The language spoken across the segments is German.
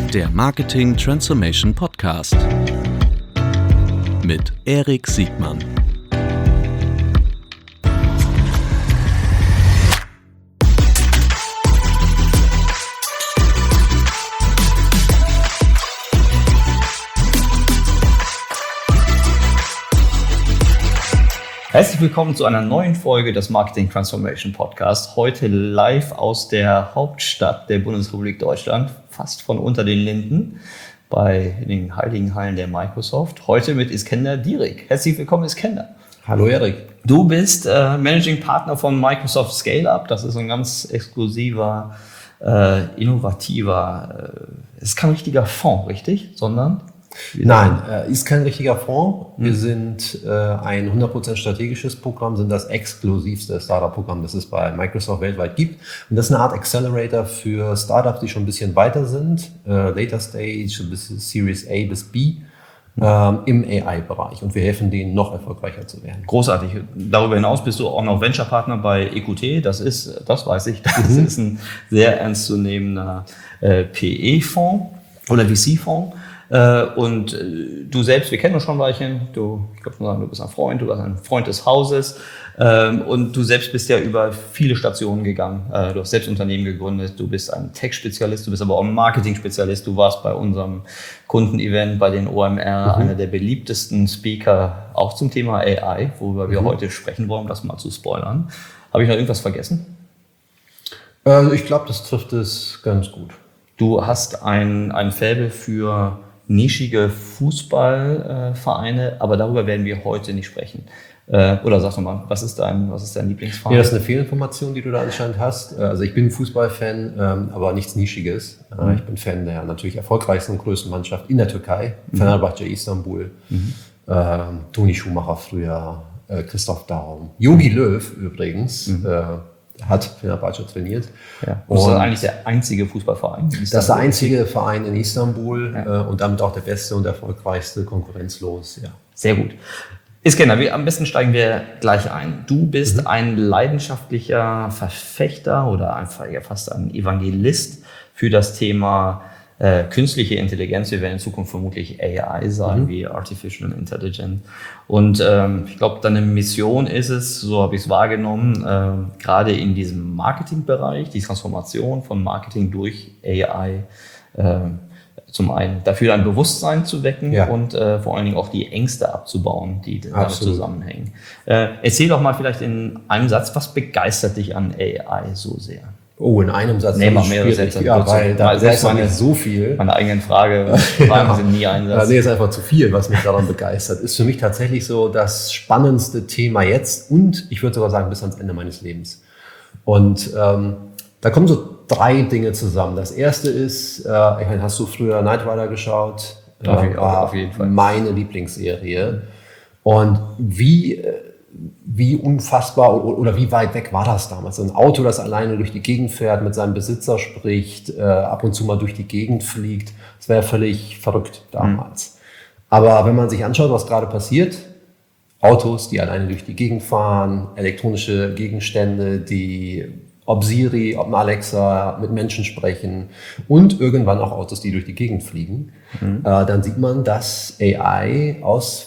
Der Marketing Transformation Podcast mit Erik Siegmann. Herzlich willkommen zu einer neuen Folge des Marketing Transformation Podcast. Heute live aus der Hauptstadt der Bundesrepublik Deutschland, fast von unter den Linden, bei den heiligen Hallen der Microsoft. Heute mit Iskender Dirik. Herzlich willkommen, Iskender. Hallo Erik. Du bist Managing Partner von Microsoft Scale-Up. Das ist ein ganz exklusiver, innovativer, ist kein richtiger Fonds, richtig? Sondern? Nein, ist kein richtiger Fonds. Wir sind ein 100% strategisches Programm, sind das exklusivste Startup-Programm, das es bei Microsoft weltweit gibt. Und das ist eine Art Accelerator für Startups, die schon ein bisschen weiter sind, Later Stage bis Series A bis B, im AI-Bereich. Und wir helfen denen, noch erfolgreicher zu werden. Großartig. Darüber hinaus bist du auch noch Venture-Partner bei EQT. Das weiß ich, das ist ein sehr ernstzunehmender PE-Fonds oder VC-Fonds. Und du selbst, wir kennen uns schon ein Weilchen, ich glaube, du bist ein Freund, du bist ein Freund des Hauses, und du selbst bist ja über viele Stationen gegangen. Du hast selbst Unternehmen gegründet, du bist ein Tech-Spezialist, du bist aber auch ein Marketing-Spezialist, du warst bei unserem Kundenevent, bei den OMR, einer der beliebtesten Speaker, auch zum Thema AI, worüber wir heute sprechen wollen, um das mal zu spoilern. Habe ich noch irgendwas vergessen? Ich glaube, das trifft es ganz gut. Du hast ein Faible für nischige Fußballvereine, aber darüber werden wir heute nicht sprechen. Oder sag doch mal, was ist dein Lieblingsverein? Ja, das ist eine Fehlinformation, die du da anscheinend hast. Also ich bin ein Fußballfan, aber nichts Nischiges. Ich bin Fan der natürlich erfolgreichsten und größten Mannschaft in der Türkei, Fenerbahce Istanbul, Toni Schumacher früher, Christoph Daum, Jogi Löw übrigens, hat Fenerbahce trainiert. Ja. Und das ist eigentlich der einzige Fußballverein in Istanbul. Das ist der einzige Verein in Istanbul, und damit auch der beste und erfolgreichste, konkurrenzlos. Ja. Sehr gut. Iskender, am besten steigen wir gleich ein. Du bist ein leidenschaftlicher Verfechter oder einfach fast ein Evangelist für das Thema künstliche Intelligenz. Wir werden in Zukunft vermutlich AI sagen, wie Artificial Intelligence. Und ich glaube, deine Mission ist es, so habe ich es wahrgenommen, gerade in diesem Marketingbereich, die Transformation von Marketing durch AI, zum einen dafür ein Bewusstsein zu wecken und vor allen Dingen auch die Ängste abzubauen, die damit zusammenhängen. Erzähl doch mal vielleicht in einem Satz, was begeistert dich an AI so sehr? Oh, in einem Satz. Nee, mal mehrere Sätze. Ja, weil da ist nicht so viel. Meine eigenen Fragen sind nie ein Satz. Nee, ist einfach zu viel, was mich daran begeistert. Ist für mich tatsächlich so das spannendste Thema jetzt und ich würde sogar sagen bis ans Ende meines Lebens. Und da kommen so 3 Dinge zusammen. Das erste ist, hast du früher Knight Rider geschaut? Auf jeden Fall. Meine Lieblingsserie. Und wie unfassbar oder wie weit weg war das damals? Ein Auto, das alleine durch die Gegend fährt, mit seinem Besitzer spricht, ab und zu mal durch die Gegend fliegt. Das wäre völlig verrückt damals. Aber wenn man sich anschaut, was gerade passiert, Autos, die alleine durch die Gegend fahren, elektronische Gegenstände, die ob Siri, ob Alexa mit Menschen sprechen und irgendwann auch Autos, die durch die Gegend fliegen, dann sieht man, dass AI aus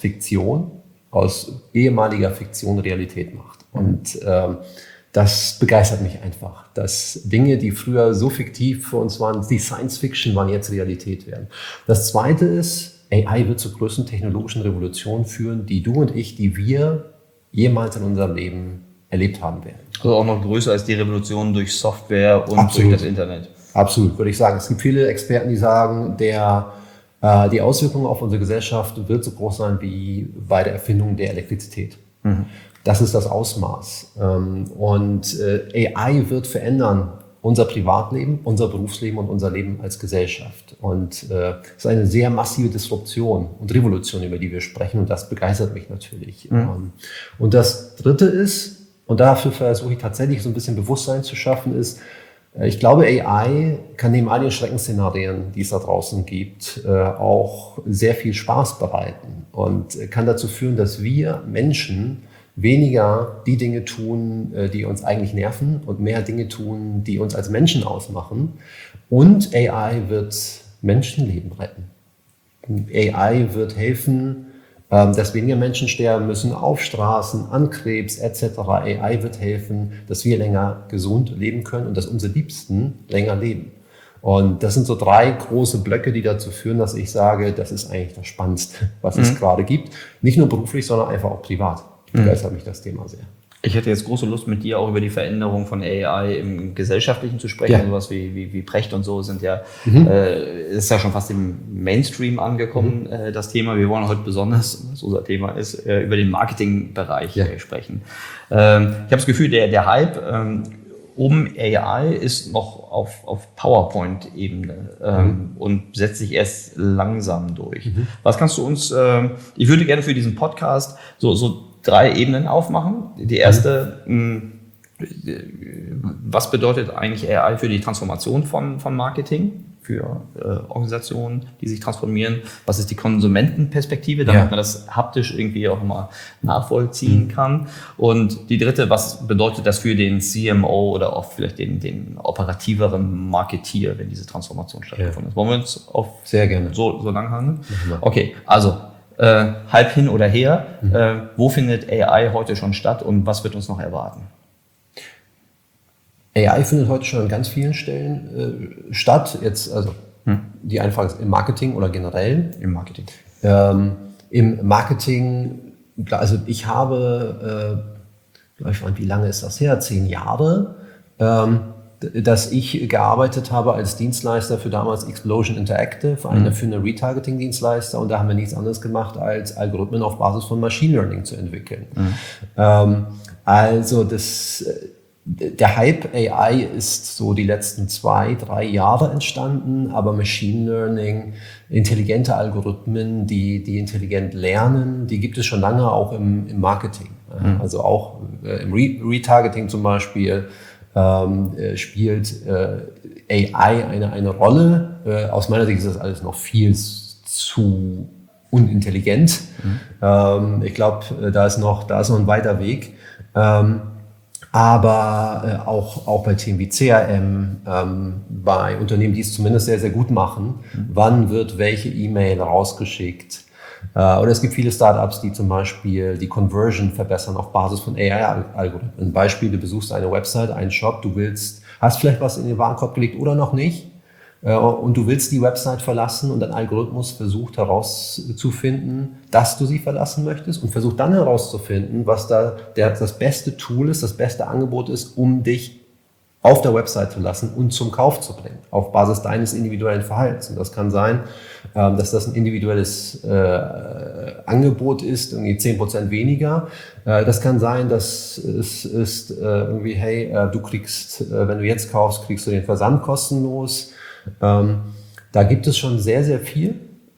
ehemaliger Fiktion Realität macht. Und das begeistert mich einfach, dass Dinge, die früher so fiktiv für uns waren, die Science Fiction waren, jetzt Realität werden. Das Zweite ist, AI wird zur größten technologischen Revolution führen, die du und ich, die wir jemals in unserem Leben erlebt haben werden. Also auch noch größer als die Revolution durch Software und durch das Internet. Absolut, würde ich sagen. Es gibt viele Experten, die sagen, die Auswirkungen auf unsere Gesellschaft wird so groß sein wie bei der Erfindung der Elektrizität. Das ist das Ausmaß. Und AI wird verändern unser Privatleben, unser Berufsleben und unser Leben als Gesellschaft. Und es ist eine sehr massive Disruption und Revolution, über die wir sprechen. Und das begeistert mich natürlich. Und das Dritte ist, und dafür versuche ich tatsächlich so ein bisschen Bewusstsein zu schaffen, ist, ich glaube, AI kann neben all den Schreckensszenarien, die es da draußen gibt, auch sehr viel Spaß bereiten und kann dazu führen, dass wir Menschen weniger die Dinge tun, die uns eigentlich nerven und mehr Dinge tun, die uns als Menschen ausmachen. Und AI wird Menschenleben retten. AI wird helfen, dass weniger Menschen sterben müssen auf Straßen, an Krebs etc. AI wird helfen, dass wir länger gesund leben können und dass unsere Liebsten länger leben. Und das sind so 3 große Blöcke, die dazu führen, dass ich sage, das ist eigentlich das Spannendste, was es gerade gibt. Nicht nur beruflich, sondern einfach auch privat. Begeistert mich das Thema sehr. Ich hätte jetzt große Lust, mit dir auch über die Veränderung von AI im Gesellschaftlichen zu sprechen. Ja. Sowas wie Precht und so sind ja, ist ja schon fast im Mainstream angekommen, das Thema. Wir wollen heute besonders, was unser Thema ist, über den Marketingbereich sprechen. Ich habe das Gefühl, der Hype um AI ist noch auf PowerPoint-Ebene und setzt sich erst langsam durch. Was kannst du uns, ich würde gerne für diesen Podcast so 3 Ebenen aufmachen. Die erste, was bedeutet eigentlich AI für die Transformation von Marketing, für Organisationen, die sich transformieren? Was ist die Konsumentenperspektive, damit man das haptisch irgendwie auch mal nachvollziehen kann? Und die dritte, was bedeutet das für den CMO oder auch vielleicht den operativeren Marketier, wenn diese Transformation stattgefunden ist? Wollen wir uns auf Sehr gerne so lang handeln? Okay, also halb hin oder her, wo findet AI heute schon statt und was wird uns noch erwarten? AI findet heute schon an ganz vielen Stellen statt. Jetzt, also die Anfrage ist im Marketing oder generell. Im Marketing. Im Marketing, also ich habe, wie lange ist das her? 10 Jahre, dass ich gearbeitet habe als Dienstleister für damals Explosion Interactive, für eine Retargeting-Dienstleister, und da haben wir nichts anderes gemacht, als Algorithmen auf Basis von Machine Learning zu entwickeln. Also der Hype AI ist so die letzten 2-3 Jahre entstanden, aber Machine Learning, intelligente Algorithmen, die intelligent lernen, die gibt es schon lange auch im Marketing. Also auch im Retargeting zum Beispiel spielt AI eine Rolle. Aus meiner Sicht ist das alles noch viel zu unintelligent. Ich glaube, da ist noch ein weiter Weg. Aber auch bei Themen wie CRM, bei Unternehmen, die es zumindest sehr, sehr gut machen, wann wird welche E-Mail rausgeschickt? Oder es gibt viele Startups, die zum Beispiel die Conversion verbessern auf Basis von AI-Algorithmen. Ein Beispiel, du besuchst eine Website, einen Shop, hast vielleicht was in den Warenkorb gelegt oder noch nicht, und du willst die Website verlassen und ein Algorithmus versucht herauszufinden, dass du sie verlassen möchtest, und versucht dann herauszufinden, was da das beste Tool ist, das beste Angebot ist, um dich auf der Website zu lassen und zum Kauf zu bringen, auf Basis deines individuellen Verhaltens. Und das kann sein, dass das ein individuelles Angebot ist, irgendwie 10% weniger. Das kann sein, dass es ist irgendwie, hey, du kriegst, wenn du jetzt kaufst, kriegst du den Versand kostenlos. Da gibt es schon sehr, sehr viel.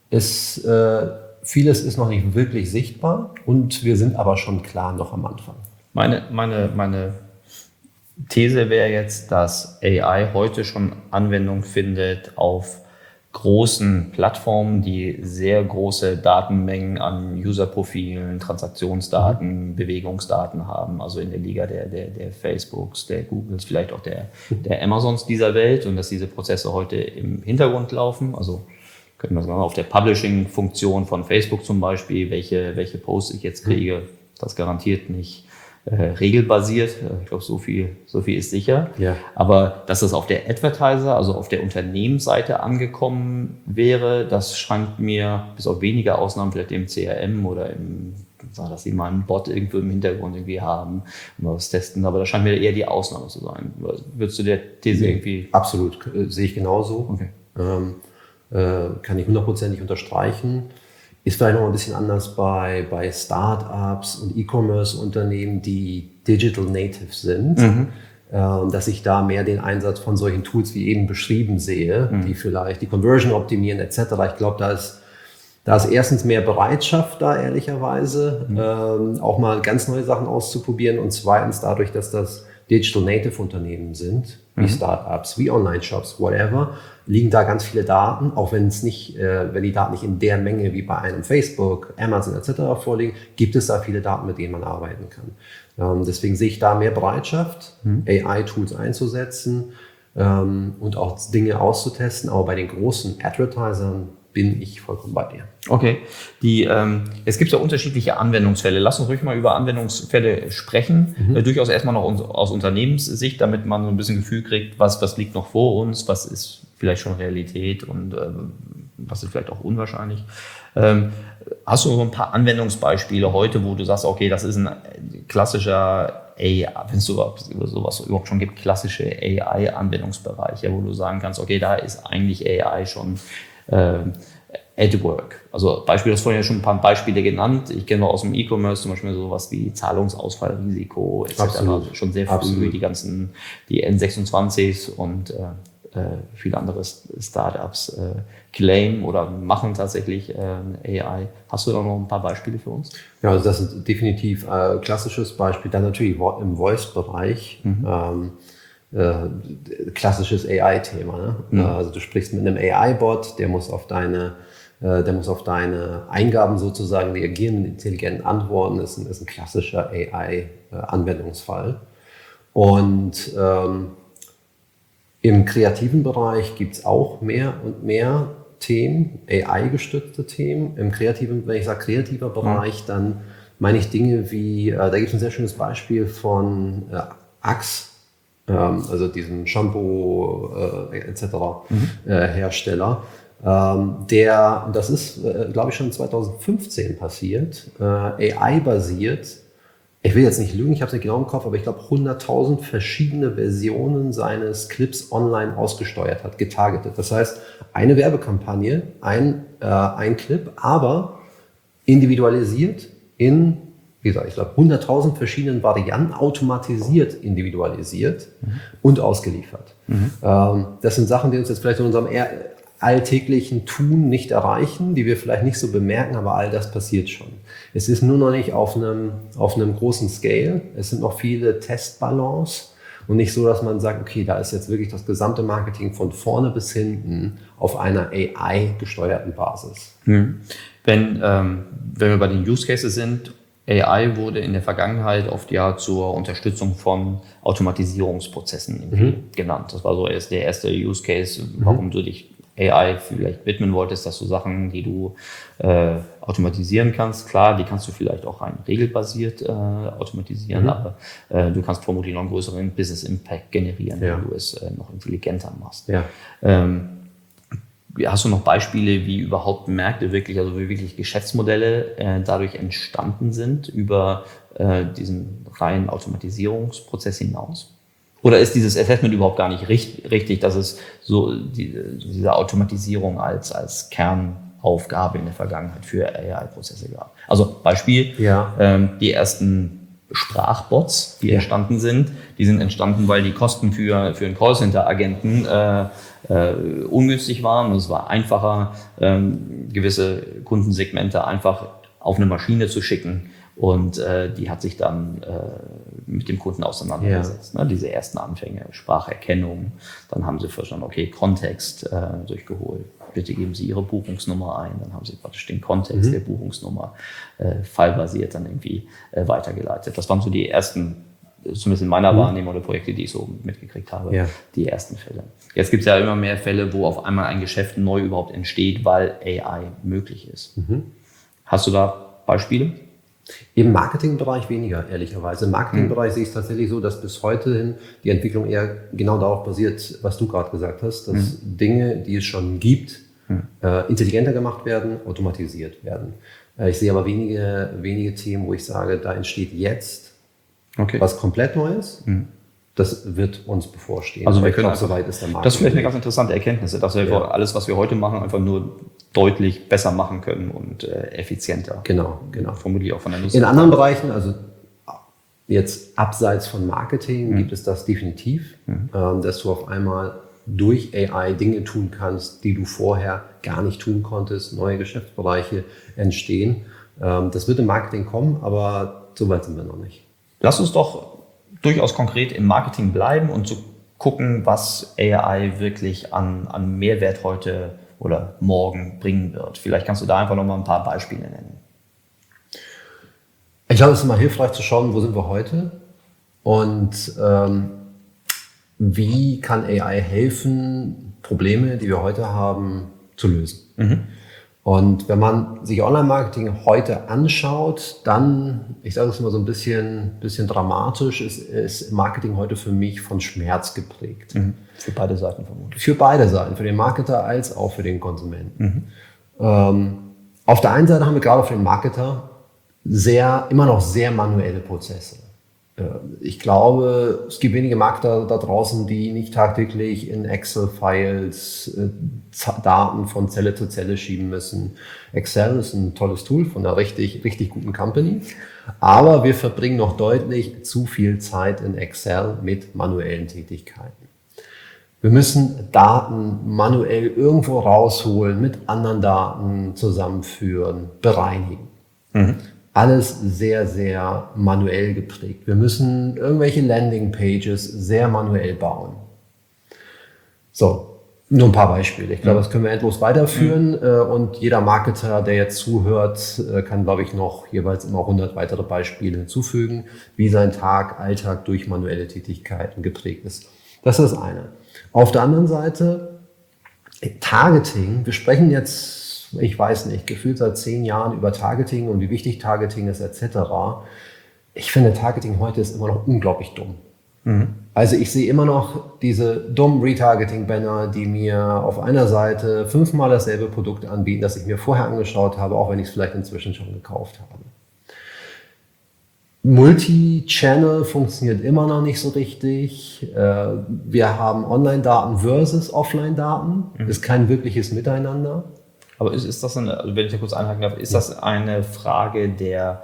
Vieles ist noch nicht wirklich sichtbar, und wir sind aber schon klar noch am Anfang. Meine These wäre jetzt, dass AI heute schon Anwendung findet auf großen Plattformen, die sehr große Datenmengen an Userprofilen, Transaktionsdaten, Bewegungsdaten haben, also in der Liga der Facebooks, der Googles, vielleicht auch der Amazons dieser Welt, und dass diese Prozesse heute im Hintergrund laufen. Also können wir sagen, auf der Publishing-Funktion von Facebook zum Beispiel, welche Posts ich jetzt kriege, das garantiert nicht regelbasiert. Ich glaube, so viel ist sicher. Ja. Aber dass das auf der Advertiser, also auf der Unternehmensseite angekommen wäre, das scheint mir, bis auf wenige Ausnahmen, vielleicht im CRM oder dass sie mal einen Bot irgendwo im Hintergrund irgendwie haben und was testen, aber das scheint mir eher die Ausnahme zu sein. Würdest du der These irgendwie... Absolut, sehe ich genauso. Okay. Kann ich 100%ig unterstreichen. Ist vielleicht noch ein bisschen anders bei Startups und E-Commerce-Unternehmen, die Digital Native sind, dass ich da mehr den Einsatz von solchen Tools wie eben beschrieben sehe, die vielleicht die Conversion optimieren etc. Ich glaube, da ist erstens mehr Bereitschaft da, ehrlicherweise, auch mal ganz neue Sachen auszuprobieren, und zweitens dadurch, dass das Digital Native Unternehmen sind, wie Startups, wie Online-Shops, whatever, liegen da ganz viele Daten, auch wenn die Daten nicht in der Menge wie bei einem Facebook, Amazon etc. vorliegen, gibt es da viele Daten, mit denen man arbeiten kann. Deswegen sehe ich da mehr Bereitschaft, AI-Tools einzusetzen. und auch Dinge auszutesten. Aber bei den großen Advertisern bin ich vollkommen bei dir. Okay. Es gibt ja unterschiedliche Anwendungsfälle. Lass uns ruhig mal über Anwendungsfälle sprechen. Durchaus erstmal noch aus Unternehmenssicht, damit man so ein bisschen Gefühl kriegt, was liegt noch vor uns, was ist vielleicht schon Realität und was ist vielleicht auch unwahrscheinlich. Hast du so ein paar Anwendungsbeispiele heute, wo du sagst, okay, das ist ein klassischer AI, wenn es sowas überhaupt schon gibt, klassische AI-Anwendungsbereiche, wo du sagen kannst, okay, da ist eigentlich AI schon at work. Also du hast vorhin ja schon ein paar Beispiele genannt. Ich kenne aus dem E-Commerce zum Beispiel sowas wie Zahlungsausfallrisiko etc. Absolut. Also schon sehr früh die N26s und viele andere Startups claim oder machen tatsächlich AI. Hast du da noch ein paar Beispiele für uns? Ja, also das ist definitiv ein klassisches Beispiel. Dann natürlich im Voice-Bereich. Klassisches AI-Thema. Ne? Also du sprichst mit einem AI-Bot, der muss auf deine Eingaben sozusagen reagieren mit intelligenten Antworten. Das ist ein klassischer AI-Anwendungsfall. Und im kreativen Bereich gibt es auch mehr und mehr Themen, AI-gestützte Themen. Wenn ich sage kreativer Bereich, dann meine ich Dinge wie, da gibt es ein sehr schönes Beispiel von Axe, also diesem Shampoo etc. Hersteller. Das ist, glaube ich, schon 2015 passiert, AI-basiert. Ich will jetzt nicht lügen, ich habe es nicht genau im Kopf, aber ich glaube 100.000 verschiedene Versionen seines Clips online ausgesteuert hat, getargetet. Das heißt, eine Werbekampagne, ein Clip, aber individualisiert in, wie gesagt, ich glaube 100.000 verschiedenen Varianten, automatisiert individualisiert und ausgeliefert. Das sind Sachen, die uns jetzt vielleicht in unserem alltäglichen Tun nicht erreichen, die wir vielleicht nicht so bemerken, aber all das passiert schon. Es ist nur noch nicht auf einem großen Scale. Es sind noch viele Testballons und nicht so, dass man sagt, okay, da ist jetzt wirklich das gesamte Marketing von vorne bis hinten auf einer AI-gesteuerten Basis. Wenn wir bei den Use Cases sind, AI wurde in der Vergangenheit oft ja zur Unterstützung von Automatisierungsprozessen genannt. Das war so erst der erste Use Case, warum du dich AI vielleicht widmen wolltest, dass du Sachen, die du automatisieren kannst, klar, die kannst du vielleicht auch rein regelbasiert automatisieren, aber du kannst vermutlich noch einen größeren Business Impact generieren, wenn du es noch intelligenter machst. Ja. Hast du noch Beispiele, wie überhaupt Märkte wirklich, also wie wirklich Geschäftsmodelle dadurch entstanden sind über diesen reinen Automatisierungsprozess hinaus? Oder ist dieses Assessment überhaupt gar nicht richtig, dass es so diese Automatisierung als Kernaufgabe in der Vergangenheit für AI-Prozesse gab? Also Beispiel, die ersten Sprachbots, die entstanden sind entstanden, weil die Kosten für einen Callcenter-Agenten ungünstig waren. Und es war einfacher, gewisse Kundensegmente einfach auf eine Maschine zu schicken. Und die hat sich dann mit dem Kunden auseinandergesetzt. Ne? Diese ersten Anfänge, Spracherkennung, dann haben sie verstanden, okay, Kontext durchgeholt. Bitte geben Sie Ihre Buchungsnummer ein. Dann haben sie praktisch den Kontext der Buchungsnummer fallbasiert dann irgendwie weitergeleitet. Das waren so die ersten, zumindest in meiner Wahrnehmung oder Projekte, die ich so mitgekriegt habe, die ersten Fälle. Jetzt gibt es ja immer mehr Fälle, wo auf einmal ein Geschäft neu überhaupt entsteht, weil AI möglich ist. Hast du da Beispiele? Im Marketingbereich weniger, ehrlicherweise. Im Marketingbereich sehe ich es tatsächlich so, dass bis heute hin die Entwicklung eher genau darauf basiert, was du gerade gesagt hast, dass Dinge, die es schon gibt, intelligenter gemacht werden, automatisiert werden. Ich sehe aber wenige Themen, wo ich sage, da entsteht jetzt was komplett Neues. Das wird uns bevorstehen. Also wir können soweit ist der Markt. Das ist vielleicht eine ganz interessante Erkenntnis, dass wir alles, was wir heute machen, einfach nur deutlich besser machen können und effizienter. Genau. Vermutlich auch von der Nutzung. In anderen Bereichen, also jetzt abseits von Marketing, gibt es das definitiv, dass du auf einmal durch AI Dinge tun kannst, die du vorher gar nicht tun konntest, neue Geschäftsbereiche entstehen. Das wird im Marketing kommen, aber so weit sind wir noch nicht. Lass uns doch durchaus konkret im Marketing bleiben und zu gucken, was AI wirklich an Mehrwert heute oder morgen bringen wird. Vielleicht kannst du da einfach noch mal ein paar Beispiele nennen. Ich glaube, es ist immer hilfreich zu schauen, wo sind wir heute und wie kann AI helfen, Probleme, die wir heute haben, zu lösen. Und wenn man sich Online-Marketing heute anschaut, dann, ich sage es mal so ein bisschen dramatisch, ist Marketing heute für mich von Schmerz geprägt. Für beide Seiten vermutlich. Für beide Seiten, für den Marketer als auch für den Konsumenten. Auf der einen Seite haben wir gerade für den Marketer immer noch sehr manuelle Prozesse. Ich glaube, es gibt wenige Marketer da draußen, die nicht tagtäglich in Excel-Files Daten von Zelle zu Zelle schieben müssen. Excel ist ein tolles Tool von einer richtig guten Company, aber wir verbringen noch deutlich zu viel Zeit in Excel mit manuellen Tätigkeiten. Wir müssen Daten manuell irgendwo rausholen, mit anderen Daten zusammenführen, bereinigen. Alles sehr, sehr manuell geprägt. Wir müssen irgendwelche Landingpages sehr manuell bauen. So, nur ein paar Beispiele. Ich glaube, das können wir endlos weiterführen. Und jeder Marketer, der jetzt zuhört, kann, glaube ich, noch jeweils immer 100 weitere Beispiele hinzufügen, wie sein Alltag durch manuelle Tätigkeiten geprägt ist. Das ist das eine. Auf der anderen Seite, Targeting. Wir sprechen jetzt, ich weiß nicht, gefühlt seit 10 Jahren über Targeting und wie wichtig Targeting ist etc. Ich finde, Targeting heute ist immer noch unglaublich dumm. Also ich sehe immer noch diese dummen Retargeting-Banner, die mir auf einer Seite 5-mal dasselbe Produkt anbieten, das ich mir vorher angeschaut habe, auch wenn ich es vielleicht inzwischen schon gekauft habe. Multi-Channel funktioniert immer noch nicht so richtig. Wir haben Online-Daten versus Offline-Daten. Ist kein wirkliches Miteinander. Aber ist das eine, also wenn ich da kurz einhaken darf, ist das eine Frage der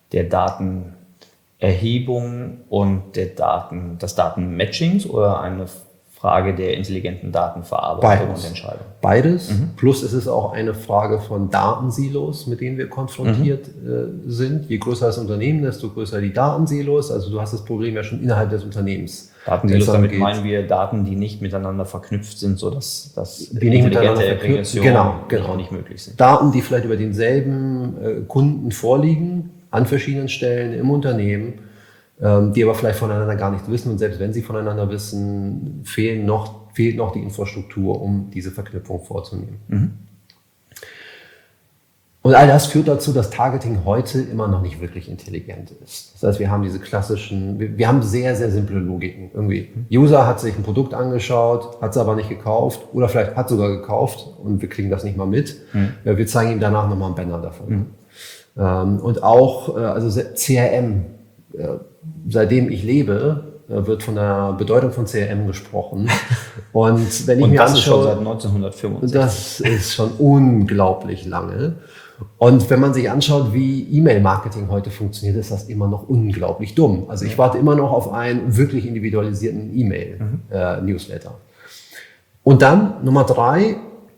Datenerhebung und des Datenmatchings oder eine Frage der intelligenten Datenverarbeitung und Entscheidung? Beides. Plus es ist auch eine Frage von Datensilos, mit denen wir konfrontiert sind. Je größer das Unternehmen, desto größer die Datensilos. Also du hast das Problem ja schon innerhalb des Unternehmens. Datensilos, damit meinen wir Daten, die nicht miteinander verknüpft sind, sodass die nicht miteinander Regression genau. nicht möglich sind. Daten, die vielleicht über denselben Kunden vorliegen, an verschiedenen Stellen im Unternehmen, die aber vielleicht voneinander gar nichts wissen. Und selbst wenn sie voneinander wissen, fehlt noch die Infrastruktur, um diese Verknüpfung vorzunehmen. Und all das führt dazu, dass Targeting heute immer noch nicht wirklich intelligent ist. Das heißt, wir haben wir haben sehr, sehr simple Logiken. Irgendwie, User hat sich ein Produkt angeschaut, hat es aber nicht gekauft oder vielleicht hat sogar gekauft und wir kriegen das nicht mal mit. Wir zeigen ihm danach nochmal einen Banner davon. Und auch, also CRM, seitdem ich lebe, wird von der Bedeutung von CRM gesprochen. Und wenn ich mir das anschaue, ist schon seit 1965. Das ist schon unglaublich lange. Und wenn man sich anschaut, wie E-Mail-Marketing heute funktioniert, ist das immer noch unglaublich dumm. Also ich warte immer noch auf einen wirklich individualisierten E-Mail-Newsletter. Und dann Nummer 3,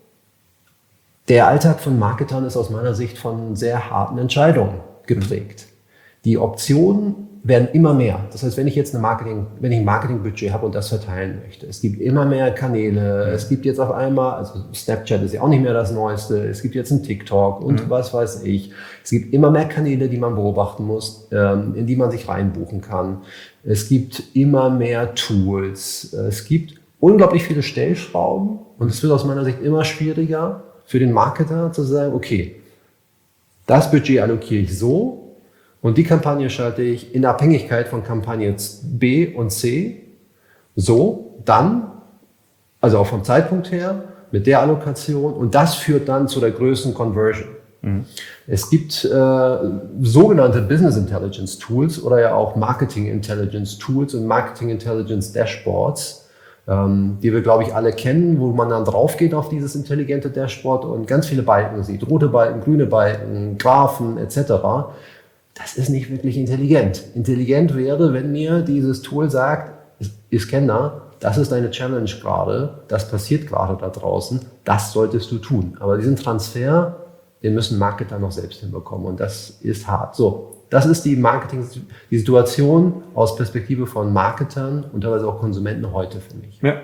der Alltag von Marketern ist aus meiner Sicht von sehr harten Entscheidungen geprägt. Die Optionen werden immer mehr. Das heißt, wenn ich ein Marketingbudget habe und das verteilen möchte, es gibt immer mehr Kanäle, es gibt jetzt auf einmal, also Snapchat ist ja auch nicht mehr das Neueste, es gibt jetzt einen TikTok und was weiß ich. Es gibt immer mehr Kanäle, die man beobachten muss, in die man sich reinbuchen kann. Es gibt immer mehr Tools, es gibt unglaublich viele Stellschrauben und es wird aus meiner Sicht immer schwieriger für den Marketer zu sagen, okay, das Budget allokiere ich so, und die Kampagne schalte ich in Abhängigkeit von Kampagne B und C so, dann, also auch vom Zeitpunkt her, mit der Allokation und das führt dann zu der größten Conversion. Es gibt sogenannte Business Intelligence Tools oder ja auch Marketing Intelligence Tools und Marketing Intelligence Dashboards, die wir, glaube ich, alle kennen, wo man dann drauf geht auf dieses intelligente Dashboard und ganz viele Balken sieht, rote Balken, grüne Balken, Graphen etc. Das ist nicht wirklich intelligent. Intelligent wäre, wenn mir dieses Tool sagt, Iskender, das ist deine Challenge gerade, das passiert gerade da draußen, das solltest du tun. Aber diesen Transfer, den müssen Marketer noch selbst hinbekommen und das ist hart. So, das ist die Situation aus Perspektive von Marketern und teilweise auch Konsumenten heute für mich. Ja.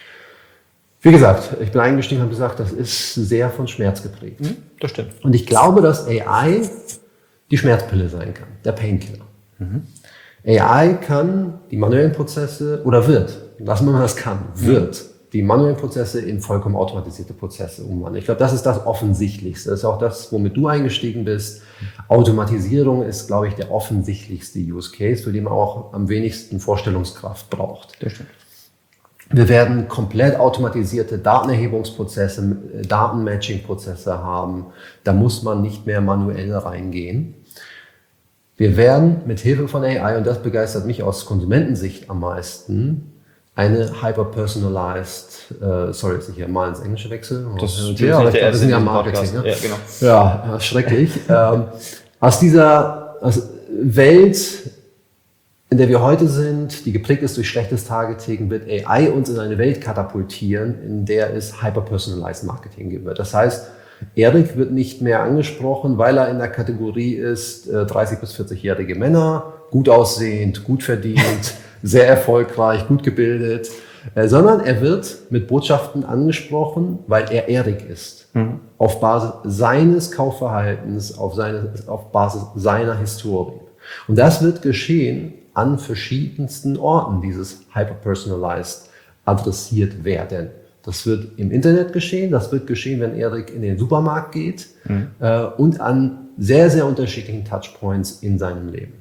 Wie gesagt, ich bin eingestiegen und habe gesagt, das ist sehr von Schmerz geprägt. Das stimmt. Und ich glaube, dass AI die Schmerzpille sein kann, der Painkiller. AI kann die manuellen Prozesse oder wird lassen wir mal das kann, wird die manuellen Prozesse in vollkommen automatisierte Prozesse umwandeln. Ich glaube, das ist das Offensichtlichste. Das ist auch das, womit du eingestiegen bist. Automatisierung ist, glaube ich, der offensichtlichste Use Case, für den man auch am wenigsten Vorstellungskraft braucht. Das stimmt. Wir werden komplett automatisierte Datenerhebungsprozesse, Datenmatching-Prozesse haben. Da muss man nicht mehr manuell reingehen. Wir werden mit Hilfe von AI, und das begeistert mich aus Konsumentensicht am meisten, eine hyper-personalized, sorry, dass ich hier mal ins Englische wechsle. Das ist wir sind ja Marketing. Ne? Ja, genau. Ja, schrecklich. Aus dieser Welt, in der wir heute sind, die geprägt ist durch schlechtes Targeting, wird AI uns in eine Welt katapultieren, in der es hyper-personalized Marketing geben wird. Das heißt, Erik wird nicht mehr angesprochen, weil er in der Kategorie ist 30- bis 40-jährige Männer, gut aussehend, gut verdient, sehr erfolgreich, gut gebildet, sondern er wird mit Botschaften angesprochen, weil er Erik ist. Auf Basis seines Kaufverhaltens, auf Basis seiner Historie. Und das wird geschehen an verschiedensten Orten, dieses Hyper-Personalized adressiert werden. Das wird im Internet geschehen, das wird geschehen, wenn Erik in den Supermarkt geht und an sehr, sehr unterschiedlichen Touchpoints in seinem Leben.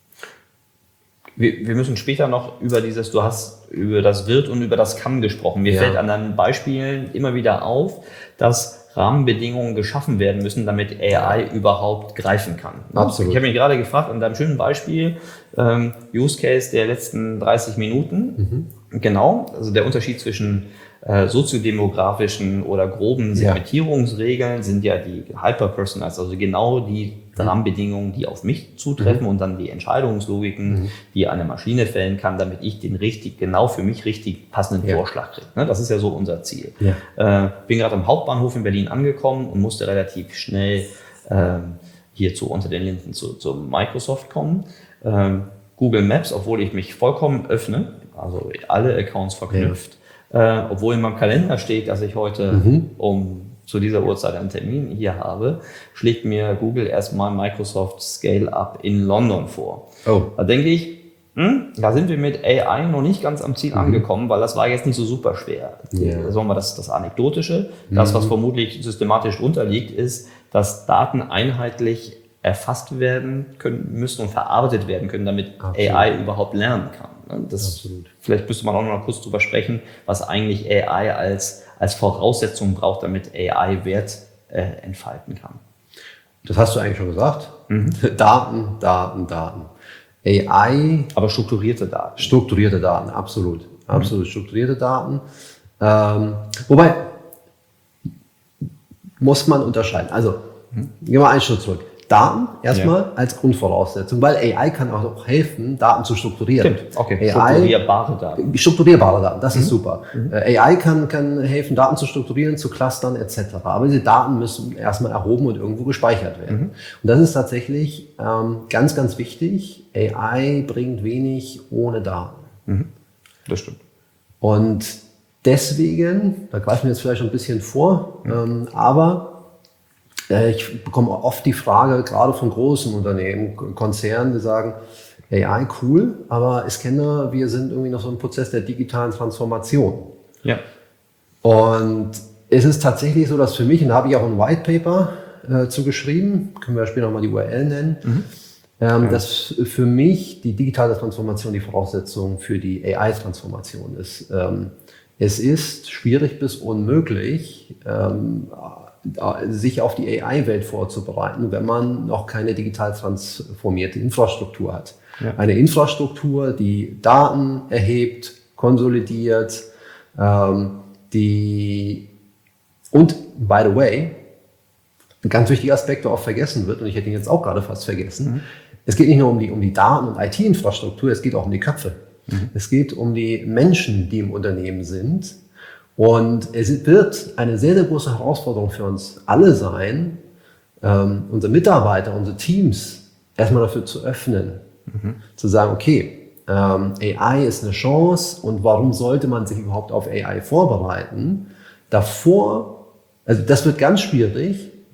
Wir müssen später noch du hast über das Wird und über das Kann gesprochen. Mir fällt an deinen Beispielen immer wieder auf, dass Rahmenbedingungen geschaffen werden müssen, damit AI überhaupt greifen kann. Absolut. Ich habe mich gerade gefragt, an deinem schönen Beispiel, Use Case der letzten 30 Minuten, genau, also der Unterschied zwischen soziodemografischen oder groben Segmentierungsregeln sind ja die Hyper-Personalized, also genau die Rahmenbedingungen, die auf mich zutreffen und dann die Entscheidungslogiken, die eine Maschine fällen kann, damit ich den genau für mich richtig passenden Vorschlag kriege. Ne? Das ist ja so unser Ziel. Bin gerade am Hauptbahnhof in Berlin angekommen und musste relativ schnell hierzu unter den Linden zu Microsoft kommen. Google Maps, obwohl ich mich vollkommen öffne, also alle Accounts verknüpft, obwohl in meinem Kalender steht, dass ich heute zu dieser Uhrzeit einen Termin hier habe, schlägt mir Google erstmal Microsoft Scale-Up in London vor. Da denke ich, da sind wir mit AI noch nicht ganz am Ziel angekommen, weil das war jetzt nicht so super schwer. Sagen wir das Anekdotische. Das, was vermutlich systematisch drunter liegt, ist, dass Daten einheitlich erfasst werden müssen und verarbeitet werden können, damit AI überhaupt lernen kann. Vielleicht müsste man auch noch mal kurz drüber sprechen, was eigentlich AI als Voraussetzung braucht, damit AI Wert entfalten kann. Das hast du eigentlich schon gesagt. Daten. AI. Aber strukturierte Daten. Strukturierte Daten, absolut. Absolut strukturierte Daten. Wobei, muss man unterscheiden. Also, gehen wir einen Schritt zurück. Daten erstmal als Grundvoraussetzung, weil AI kann auch helfen, Daten zu strukturieren. Stimmt, okay. Strukturierbare Daten. Strukturierbare Daten, das ist super. AI kann helfen, Daten zu strukturieren, zu clustern etc. Aber diese Daten müssen erstmal erhoben und irgendwo gespeichert werden. Und das ist tatsächlich ganz, ganz wichtig. AI bringt wenig ohne Daten. Das stimmt. Und deswegen, da greifen wir jetzt vielleicht ein bisschen vor, aber ich bekomme oft die Frage, gerade von großen Unternehmen, Konzernen, die sagen, AI cool, aber ich kenne, wir sind irgendwie noch so im Prozess der digitalen Transformation. Ja. Und es ist tatsächlich so, dass für mich, und da habe ich auch ein White Paper zu geschrieben, können wir später nochmal die URL nennen, dass für mich die digitale Transformation die Voraussetzung für die AI-Transformation ist. Es ist schwierig bis unmöglich, sich auf die AI-Welt vorzubereiten, wenn man noch keine digital transformierte Infrastruktur hat. Eine Infrastruktur, die Daten erhebt, konsolidiert, und by the way, ein ganz wichtiger Aspekt, der oft vergessen wird, und ich hätte ihn jetzt auch gerade fast vergessen, es geht nicht nur um die Daten- und IT-Infrastruktur, es geht auch um die Köpfe. Es geht um die Menschen, die im Unternehmen sind. Und es wird eine sehr, sehr große Herausforderung für uns alle sein, unsere Mitarbeiter, unsere Teams erstmal dafür zu öffnen, zu sagen, okay, AI ist eine Chance und warum sollte man sich überhaupt auf AI vorbereiten? Davor, also das wird ganz schwierig,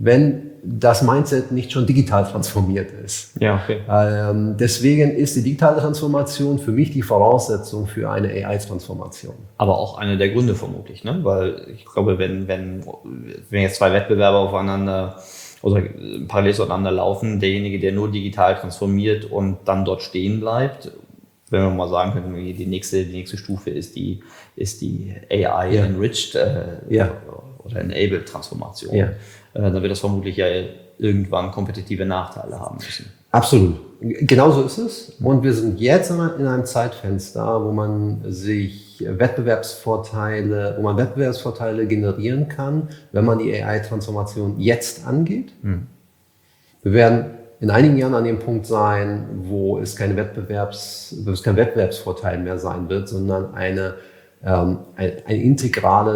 wenn das Mindset nicht schon digital transformiert ist. Ja, okay. Deswegen ist die digitale Transformation für mich die Voraussetzung für eine AI-Transformation. Aber auch einer der Gründe vermutlich, ne? Weil ich glaube, wenn jetzt zwei Wettbewerber aufeinander oder parallel zueinander laufen, derjenige, der nur digital transformiert und dann dort stehen bleibt, wenn wir mal sagen können, die nächste Stufe ist die AI-enriched oder enabled Transformation. Ja. Dann wird das vermutlich ja irgendwann kompetitive Nachteile haben müssen. Absolut. Genauso ist es. Und wir sind jetzt in einem Zeitfenster, wo man Wettbewerbsvorteile generieren kann, wenn man die AI-Transformation jetzt angeht. Wir werden in einigen Jahren an dem Punkt sein, wo es kein Wettbewerbsvorteil mehr sein wird, sondern eine integrale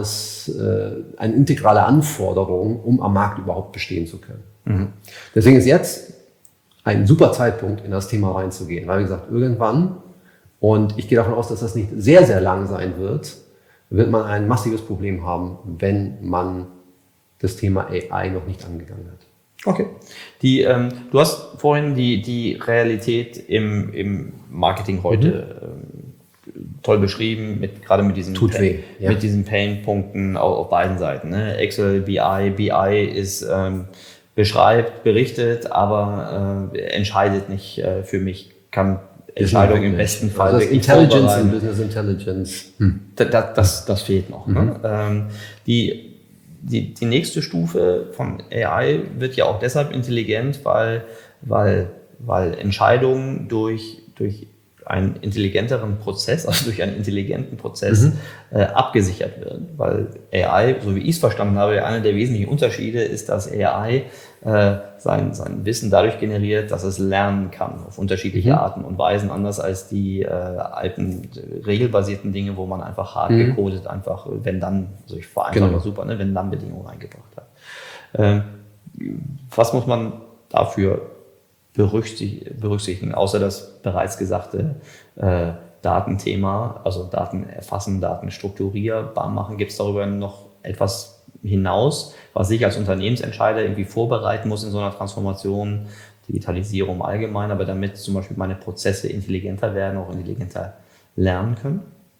Anforderung, um am Markt überhaupt bestehen zu können. Deswegen ist jetzt ein super Zeitpunkt, in das Thema reinzugehen, weil wie gesagt, irgendwann, und ich gehe davon aus, dass das nicht sehr, sehr lang sein wird man ein massives Problem haben, wenn man das Thema AI noch nicht angegangen hat. Okay. Du hast vorhin die Realität im Marketing heute toll beschrieben, gerade mit diesen Pain-Punkten auf beiden Seiten. Ne? Excel, BI ist beschreibt, berichtet, aber entscheidet nicht für mich, kann Entscheidungen im besten Fall also Intelligence und Business Intelligence. Das fehlt noch. Ne? Die nächste Stufe von AI wird ja auch deshalb intelligent, weil Entscheidungen durch einen intelligenteren Prozess, also durch einen intelligenten Prozess abgesichert werden. Weil AI, so wie ich es verstanden habe, einer der wesentlichen Unterschiede ist, dass AI sein Wissen dadurch generiert, dass es lernen kann auf unterschiedliche Arten und Weisen, anders als die alten regelbasierten Dinge, wo man einfach hart gecodet, einfach wenn dann, also ich vereinfache mal super, ne, wenn dann Bedingungen eingebracht hat. Was muss man dafür berücksichtigen, außer das bereits gesagte Datenthema, also Daten erfassen, Daten strukturierbar machen? Gibt es darüber noch etwas hinaus, was ich als Unternehmensentscheider irgendwie vorbereiten muss in so einer Transformation, Digitalisierung allgemein, aber damit zum Beispiel meine Prozesse intelligenter werden, auch intelligenter lernen können?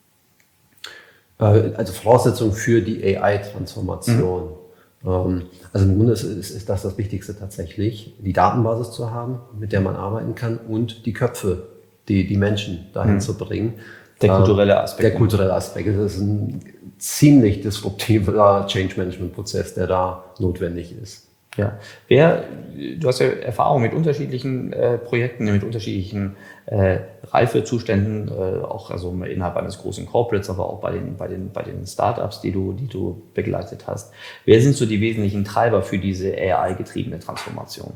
Also Voraussetzung für die AI-Transformation. Also im Grunde ist das Wichtigste tatsächlich, die Datenbasis zu haben, mit der man arbeiten kann und die Köpfe, die Menschen dahin zu bringen. Der kulturelle Aspekt. Der kulturelle Aspekt. Das ist ein ziemlich disruptiver Change-Management-Prozess, der da notwendig ist. Ja. Du hast ja Erfahrung mit unterschiedlichen Projekten, mit unterschiedlichen Reifezuständen, auch also innerhalb eines großen Corporates, aber auch bei den Startups, die du begleitet hast. Wer sind so die wesentlichen Treiber für diese AI-getriebene Transformation?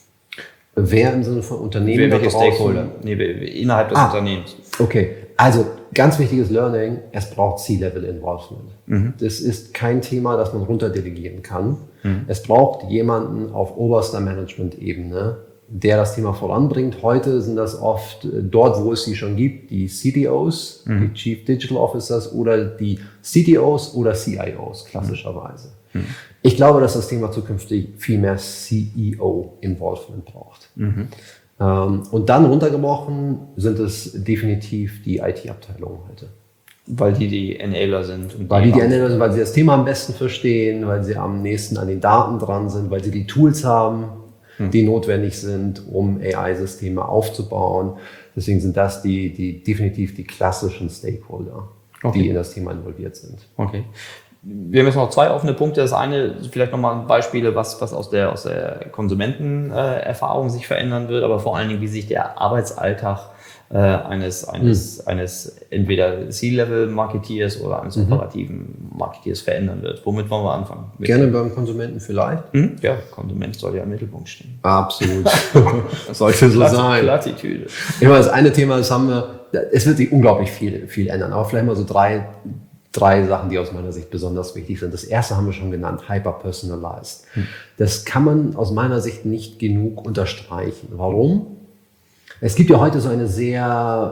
Wer im Sinne von Unternehmen? Welche Stakeholder? Innerhalb des Unternehmens. Okay, also ganz wichtiges Learning, es braucht C-Level-Involvement. Das ist kein Thema, das man runterdelegieren kann. Es braucht jemanden auf oberster Management-Ebene, der das Thema voranbringt. Heute sind das oft dort, wo es sie schon gibt, die CDOs, die Chief Digital Officers oder die CTOs oder CIOs klassischerweise. Ich glaube, dass das Thema zukünftig viel mehr CEO-Involvement braucht. Und dann runtergebrochen sind es definitiv die IT-Abteilungen heute. Weil die Enabler sind. Weil sie das Thema am besten verstehen, weil sie am nächsten an den Daten dran sind, weil sie die Tools haben, die notwendig sind, um AI-Systeme aufzubauen. Deswegen sind das definitiv die klassischen Stakeholder, die in das Thema involviert sind. Okay. Wir haben jetzt noch zwei offene Punkte. Das eine, vielleicht nochmal Beispiele, was aus der Konsumentenerfahrung sich verändern wird, aber vor allen Dingen, wie sich der Arbeitsalltag eines entweder C-Level-Marketeers oder eines operativen Marketeers verändern wird. Womit wollen wir anfangen? Gerne beim Konsumenten vielleicht. Ja, Konsument soll ja im Mittelpunkt stehen. Absolut. Sollte so sein. Plattitüde. Immer das eine Thema, es wird sich unglaublich viel ändern, aber vielleicht mal so drei Sachen, die aus meiner Sicht besonders wichtig sind. Das erste haben wir schon genannt, hyper-personalized. Das kann man aus meiner Sicht nicht genug unterstreichen. Warum? Es gibt ja heute so eine sehr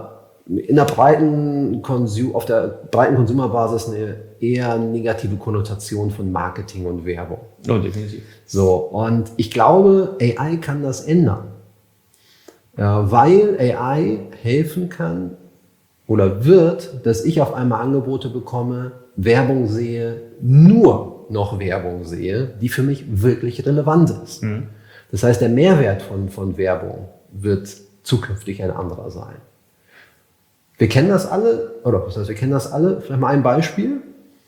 auf der breiten Konsumerbasis eine eher negative Konnotation von Marketing und Werbung. Oh, definitiv. So, und ich glaube, AI kann das ändern. Weil AI helfen kann oder wird, dass ich auf einmal Angebote bekomme, Werbung sehe, nur noch Werbung sehe, die für mich wirklich relevant ist. Das heißt, der Mehrwert von Werbung wird zukünftig ein anderer sein. Wir kennen das alle, vielleicht mal ein Beispiel.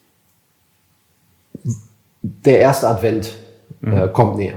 Der erste Advent kommt näher.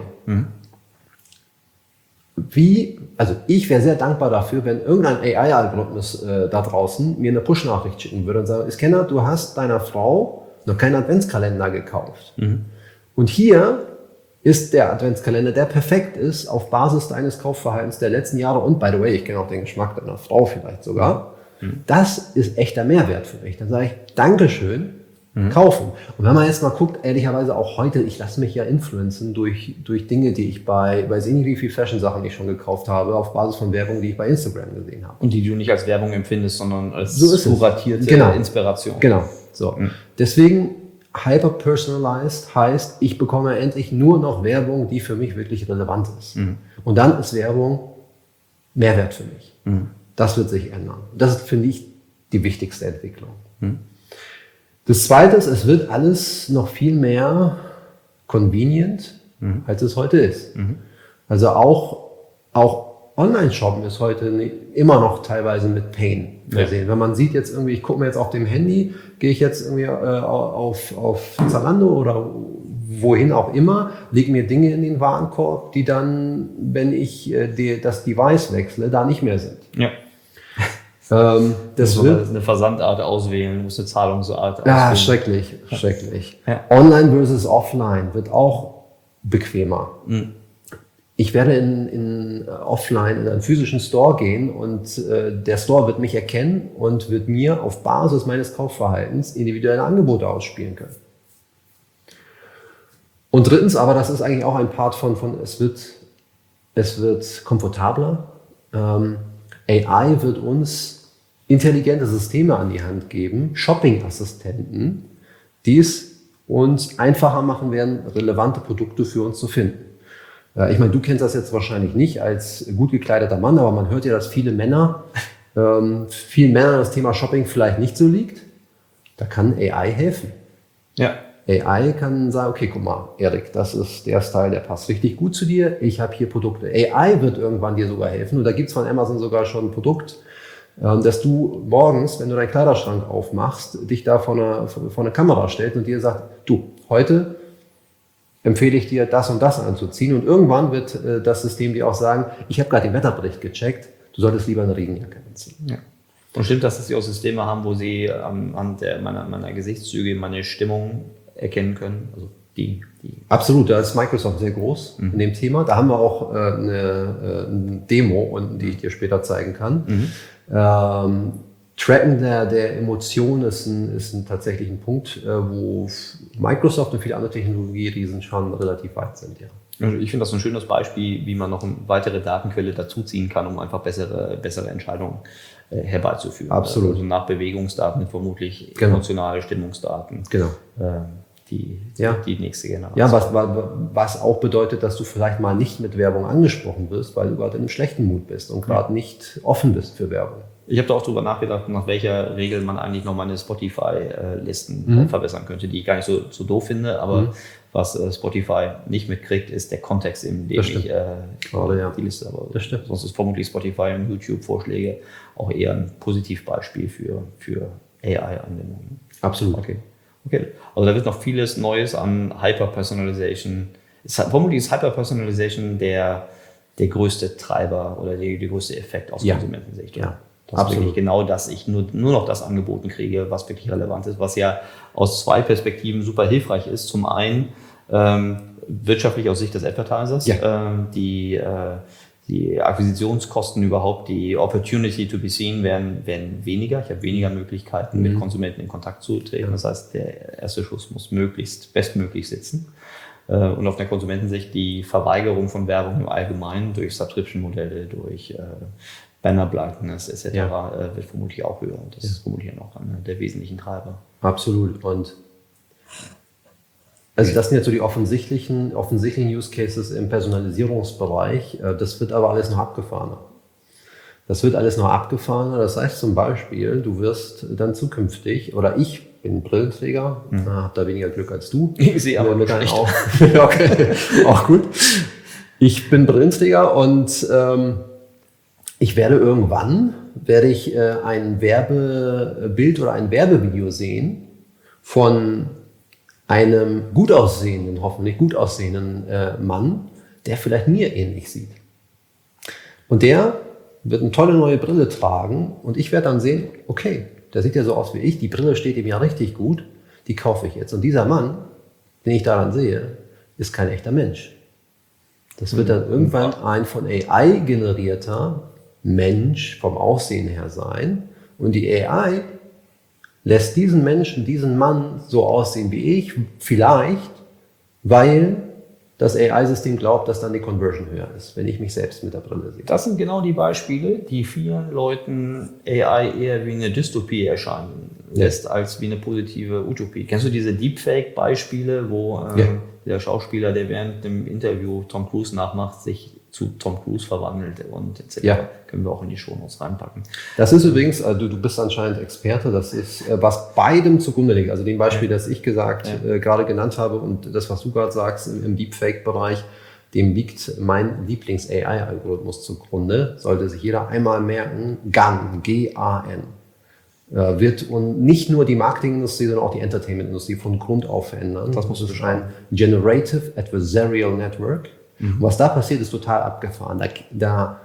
Ich wäre sehr dankbar dafür, wenn irgendein AI-Algorithmus da draußen mir eine Push-Nachricht schicken würde und sagen, Scanner, du hast deiner Frau noch keinen Adventskalender gekauft. Und hier ist der Adventskalender, der perfekt ist auf Basis deines Kaufverhaltens der letzten Jahre und, by the way, ich kenne auch den Geschmack deiner Frau vielleicht sogar. Das ist echter Mehrwert für mich. Dann sage ich, Dankeschön, kaufen. Und wenn man jetzt mal guckt, ehrlicherweise auch heute, ich lasse mich ja influenzen durch Dinge, die ich weiß ich nicht, wie viele Fashion-Sachen ich schon gekauft habe, auf Basis von Werbung, die ich bei Instagram gesehen habe. Und die du nicht als Werbung empfindest, sondern als kuratierte Inspiration. Genau. So. Deswegen hyper-personalized heißt, ich bekomme endlich nur noch Werbung, die für mich wirklich relevant ist. Und dann ist Werbung Mehrwert für mich. Das wird sich ändern. Das ist, finde ich, die wichtigste Entwicklung. Das Zweite ist, es wird alles noch viel mehr convenient, als es heute ist. Also auch Online-Shoppen ist heute immer noch teilweise mit Pain versehen. Wenn man sieht jetzt irgendwie, ich gucke mir jetzt auf dem Handy, gehe ich jetzt irgendwie auf Zalando oder wohin auch immer, lege mir Dinge in den Warenkorb, die dann, wenn ich das Device wechsle, da nicht mehr sind. Ja. Das wird eine Versandart auswählen, du musst eine Zahlungsart auswählen. Schrecklich. Ja. Online versus offline wird auch bequemer. Ich werde offline in einen physischen Store gehen und der Store wird mich erkennen und wird mir auf Basis meines Kaufverhaltens individuelle Angebote ausspielen können. Und drittens, aber das ist eigentlich auch ein Part von es wird komfortabler. AI wird uns intelligente Systeme an die Hand geben, Shopping-Assistenten, die es uns einfacher machen werden, relevante Produkte für uns zu finden. Ich meine, du kennst das jetzt wahrscheinlich nicht als gut gekleideter Mann, aber man hört ja, dass vielen Männern das Thema Shopping vielleicht nicht so liegt. Da kann AI helfen. Ja. AI kann sagen, okay, guck mal, Erik, das ist der Style, der passt richtig gut zu dir. Ich habe hier Produkte. AI wird irgendwann dir sogar helfen. Und da gibt es von Amazon sogar schon ein Produkt, dass du morgens, wenn du deinen Kleiderschrank aufmachst, dich da vor eine Kamera stellst und dir sagt, du, heute empfehle ich dir, das und das anzuziehen. Und irgendwann wird das System dir auch sagen, ich habe gerade den Wetterbericht gecheckt, du solltest lieber eine Regenjacke anziehen. Ja. Und stimmt, dass sie auch Systeme haben, wo sie anhand meiner Gesichtszüge meine Stimmung erkennen können? Also die. Absolut, da ist Microsoft sehr groß in dem Thema. Da haben wir auch eine Demo unten, die ich dir später zeigen kann. Tracken der Emotionen ist tatsächlich ein Punkt, wo Microsoft und viele andere Technologieriesen schon relativ weit sind. Ja. Also ich finde das ein schönes Beispiel, wie man noch eine weitere Datenquelle dazuziehen kann, um einfach bessere Entscheidungen herbeizuführen. Absolut. Also nach Bewegungsdaten vermutlich emotionale Stimmungsdaten. Genau. Die nächste Generation. Ja, was auch bedeutet, dass du vielleicht mal nicht mit Werbung angesprochen wirst, weil du gerade in einem schlechten Mut bist und gerade nicht offen bist für Werbung. Ich habe da auch drüber nachgedacht, nach welcher Regel man eigentlich noch meine Spotify-Listen verbessern könnte, die ich gar nicht so doof finde, aber was Spotify nicht mitkriegt, ist der Kontext, in dem ich die Liste habe. Das stimmt. Sonst ist vermutlich Spotify und YouTube-Vorschläge auch eher ein Positivbeispiel für AI-Anwendungen. Absolut. Okay. Also da wird noch vieles Neues an Hyper-Personalization. Vermutlich ist Hyper-Personalization der größte Treiber oder der größte Effekt aus Konsumentensicht. Ja. Das ist wirklich genau, dass ich nur noch das angeboten kriege, was wirklich relevant ist, was ja aus zwei Perspektiven super hilfreich ist. Zum einen wirtschaftlich aus Sicht des Advertisers, die Akquisitionskosten überhaupt, die Opportunity to be seen werden weniger. Ich habe weniger Möglichkeiten, mit Konsumenten in Kontakt zu treten. Das heißt, der erste Schuss muss bestmöglich sitzen. Und auf der Konsumentensicht die Verweigerung von Werbung im Allgemeinen durch Subscription-Modelle, durch Banner Blankness etc. Ja. Wird vermutlich auch höher. Das ist vermutlich auch einer der wesentlichen Treiber. Absolut. Und also das sind jetzt so die offensichtlichen Use Cases im Personalisierungsbereich. Das wird aber alles noch abgefahrener. Das heißt zum Beispiel, du wirst dann zukünftig, oder ich bin Brillenträger, habe da weniger Glück als du. Ich sehe aber mit schlecht. auch. Okay, auch gut. Ich bin Brillenträger und ich werde irgendwann ein Werbebild oder ein Werbevideo sehen von einem hoffentlich gut aussehenden Mann, der vielleicht mir ähnlich sieht. Und der wird eine tolle neue Brille tragen und ich werde dann sehen, okay, der sieht ja so aus wie ich, die Brille steht ihm ja richtig gut, die kaufe ich jetzt. Und dieser Mann, den ich daran sehe, ist kein echter Mensch. Das wird dann irgendwann ein von AI generierter Mensch vom Aussehen her sein und die AI lässt diesen Menschen, diesen Mann so aussehen wie ich, vielleicht, weil das AI-System glaubt, dass dann die Conversion höher ist, wenn ich mich selbst mit der Brille sehe. Das sind genau die Beispiele, die vielen Leuten AI eher wie eine Dystopie erscheinen lässt, als wie eine positive Utopie. Kennst du diese Deepfake-Beispiele, wo der Schauspieler, der während dem Interview Tom Cruise nachmacht, sich zu Tom Cruise verwandelt und etc. Ja. Können wir auch in die Shownotes reinpacken. Das ist übrigens, du bist anscheinend Experte, das ist, was beidem zugrunde liegt. Also dem Beispiel, das ich gerade genannt habe und das, was du gerade sagst im Deepfake-Bereich, dem liegt mein Lieblings-AI-Algorithmus zugrunde. Sollte sich jeder einmal merken, GAN, G-A-N. Wird und nicht nur die Marketingindustrie, sondern auch die Entertainment-Industrie von Grund auf verändern. Das muss ein Generative Adversarial Network. Und was da passiert, ist total abgefahren. Da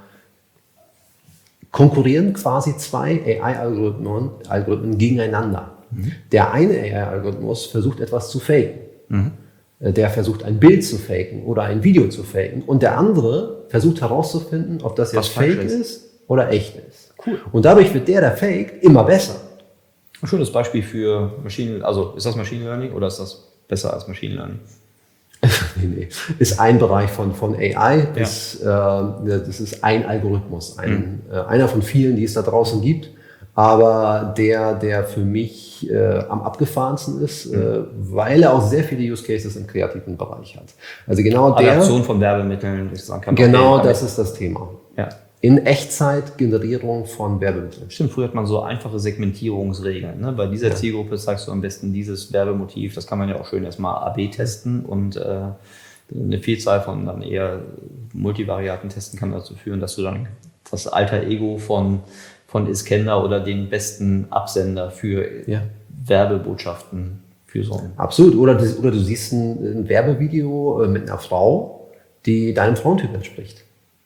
konkurrieren quasi zwei AI-Algorithmen gegeneinander. Der eine AI-Algorithmus versucht etwas zu faken. Der versucht ein Bild zu faken oder ein Video zu faken. Und der andere versucht herauszufinden, ob das jetzt fake ist oder echt ist. Cool. Und dadurch wird der faked, immer besser. Ein schönes Beispiel für ist das Machine Learning oder ist das besser als Machine Learning? Nee. Ist ein Bereich von AI, das ist ein Algorithmus, einer von vielen, die es da draußen gibt, aber der für mich am abgefahrensten ist, weil er auch sehr viele Use Cases im kreativen Bereich hat. Also genau Adaption von Werbemitteln, das kann genau das ist das Thema. Ja. In Echtzeit Generierung von Werbemitteln. Stimmt, früher hat man so einfache Segmentierungsregeln. Ne? Bei dieser Zielgruppe zeigst du am besten dieses Werbemotiv. Das kann man ja auch schön erstmal AB testen und eine Vielzahl von dann eher multivariaten Testen kann dazu führen, dass du dann das Alter Ego von Iskender oder den besten Absender für Werbebotschaften für so einen. Absolut. Oder du siehst ein Werbevideo mit einer Frau, die deinem Frauentyp entspricht.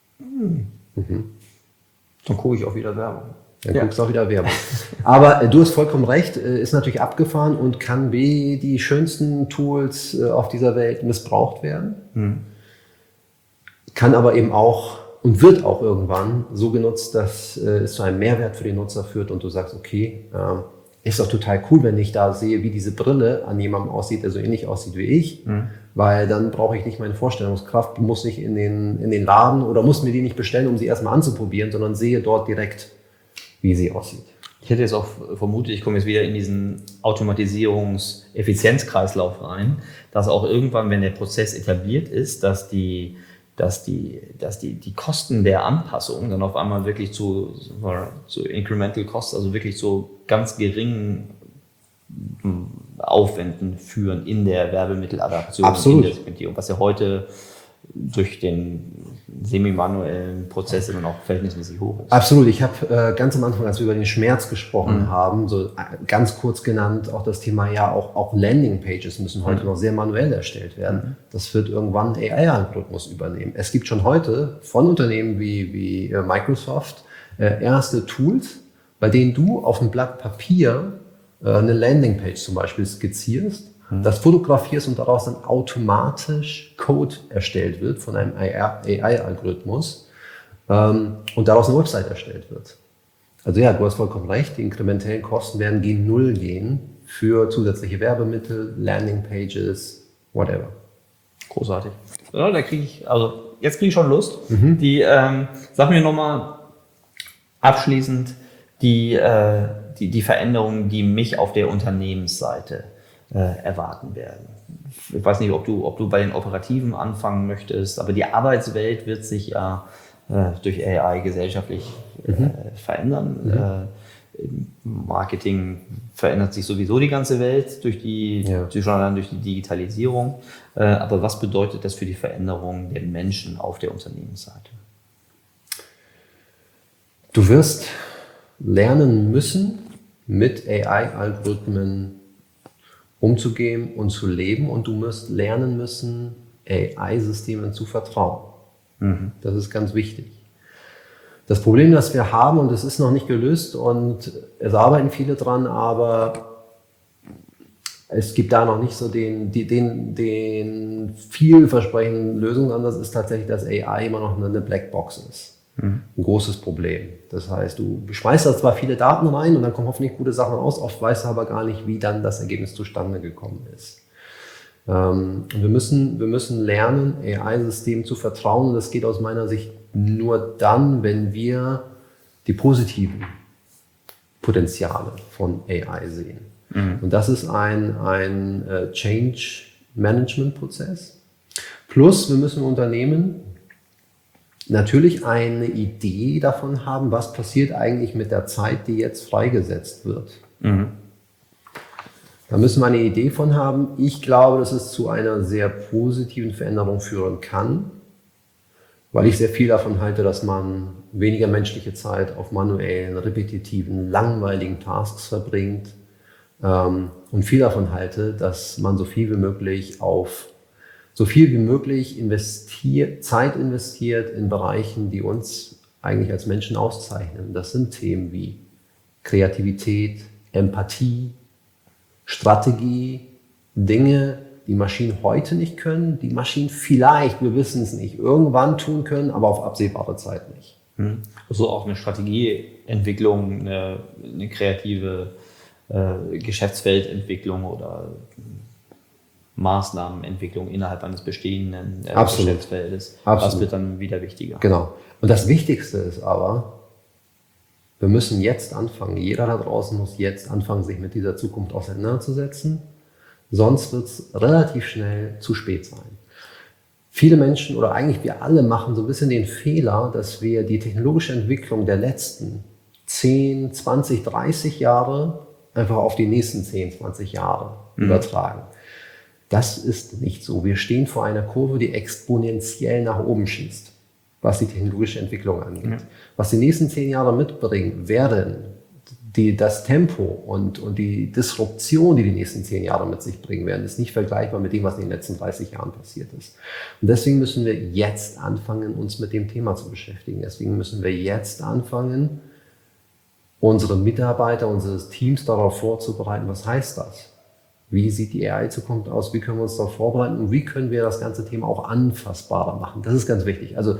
Dann gucke ich auch wieder Werbung. Dann guckst du auch wieder Werbung. Aber du hast vollkommen recht, ist natürlich abgefahren und kann wie die schönsten Tools auf dieser Welt missbraucht werden. Kann aber eben auch und wird auch irgendwann so genutzt, dass es zu einem Mehrwert für den Nutzer führt und du sagst, okay, ist doch total cool, wenn ich da sehe, wie diese Brille an jemandem aussieht, der so ähnlich aussieht wie ich, weil dann brauche ich nicht meine Vorstellungskraft, muss nicht in den Laden oder muss mir die nicht bestellen, um sie erstmal anzuprobieren, sondern sehe dort direkt, wie sie aussieht. Ich hätte jetzt auch vermutet, ich komme jetzt wieder in diesen Automatisierungs-Effizienzkreislauf rein, dass auch irgendwann, wenn der Prozess etabliert ist, dass die Kosten der Anpassung dann auf einmal wirklich zu Incremental Costs, also wirklich zu ganz geringen Aufwänden führen in der Werbemitteladaption. Absolut. In der Segmentierung, was ja heute durch den semi-manuellen Prozess immer noch verhältnismäßig hoch ist. Absolut. Ich habe ganz am Anfang, als wir über den Schmerz gesprochen haben, so ganz kurz genannt, auch das Thema, auch Landingpages müssen heute noch sehr manuell erstellt werden. Das wird irgendwann ein AI-Algorithmus übernehmen. Es gibt schon heute von Unternehmen wie Microsoft erste Tools, bei denen du auf einem Blatt Papier eine Landingpage zum Beispiel skizzierst, das fotografierst und daraus dann automatisch Code erstellt wird von einem AI-Algorithmus und daraus eine Website erstellt wird. Also ja, du hast vollkommen recht, die inkrementellen Kosten werden gegen Null gehen für zusätzliche Werbemittel, Landingpages, whatever. Großartig. Ja, jetzt kriege ich schon Lust. Sag mir nochmal, Abschließend die Veränderungen, die mich auf der Unternehmensseite erwarten werden. Ich weiß nicht, ob du bei den Operativen anfangen möchtest, aber die Arbeitswelt wird sich ja durch AI gesellschaftlich verändern. Im Marketing verändert sich sowieso die ganze Welt schon allein durch die Digitalisierung. Aber was bedeutet das für die Veränderung der Menschen auf der Unternehmensseite? Du wirst lernen müssen, mit AI-Algorithmen umzugehen und zu leben, und du wirst lernen müssen, AI-Systemen zu vertrauen. Das ist ganz wichtig. Das Problem, das wir haben, und das ist noch nicht gelöst und es arbeiten viele dran, aber es gibt da noch nicht so den vielversprechenden Lösungsansatz, ist tatsächlich, dass AI immer noch eine Blackbox ist. Ein großes Problem. Das heißt, du schmeißt da zwar viele Daten rein und dann kommen hoffentlich gute Sachen raus, oft weißt du aber gar nicht, wie dann das Ergebnis zustande gekommen ist. Wir müssen lernen, AI-Systemen zu vertrauen, und das geht aus meiner Sicht nur dann, wenn wir die positiven Potenziale von AI sehen. Und das ist ein Change-Management-Prozess. Plus, wir müssen Unternehmen natürlich eine Idee davon haben, was passiert eigentlich mit der Zeit, die jetzt freigesetzt wird. Da müssen wir eine Idee von haben. Ich glaube, dass es zu einer sehr positiven Veränderung führen kann, weil ich sehr viel davon halte, dass man weniger menschliche Zeit auf manuellen, repetitiven, langweiligen Tasks verbringt, und viel davon halte, dass man so viel wie möglich Zeit investiert in Bereichen, die uns eigentlich als Menschen auszeichnen. Das sind Themen wie Kreativität, Empathie, Strategie, Dinge, die Maschinen heute nicht können, die Maschinen vielleicht, wir wissen es nicht, irgendwann tun können, aber auf absehbare Zeit nicht. Also auch eine Strategieentwicklung, eine kreative Geschäftsfeldentwicklung oder Maßnahmenentwicklung innerhalb eines bestehenden Geschäftsfeldes. Das wird dann wieder wichtiger. Genau. Und das Wichtigste ist aber, wir müssen jetzt anfangen. Jeder da draußen muss jetzt anfangen, sich mit dieser Zukunft auseinanderzusetzen. Sonst wird es relativ schnell zu spät sein. Viele Menschen oder eigentlich wir alle machen so ein bisschen den Fehler, dass wir die technologische Entwicklung der letzten 10, 20, 30 Jahre einfach auf die nächsten 10, 20 Jahre übertragen. Das ist nicht so. Wir stehen vor einer Kurve, die exponentiell nach oben schießt, was die technologische Entwicklung angeht. Was die nächsten 10 Jahre mitbringen werden, das Tempo und die Disruption, die nächsten 10 Jahre mit sich bringen werden, ist nicht vergleichbar mit dem, was in den letzten 30 Jahren passiert ist. Und deswegen müssen wir jetzt anfangen, uns mit dem Thema zu beschäftigen. Deswegen müssen wir jetzt anfangen, unsere Mitarbeiter, unsere Teams darauf vorzubereiten, was heißt das? Wie sieht die AI-Zukunft aus? Wie können wir uns darauf vorbereiten? Und wie können wir das ganze Thema auch anfassbarer machen? Das ist ganz wichtig. Also,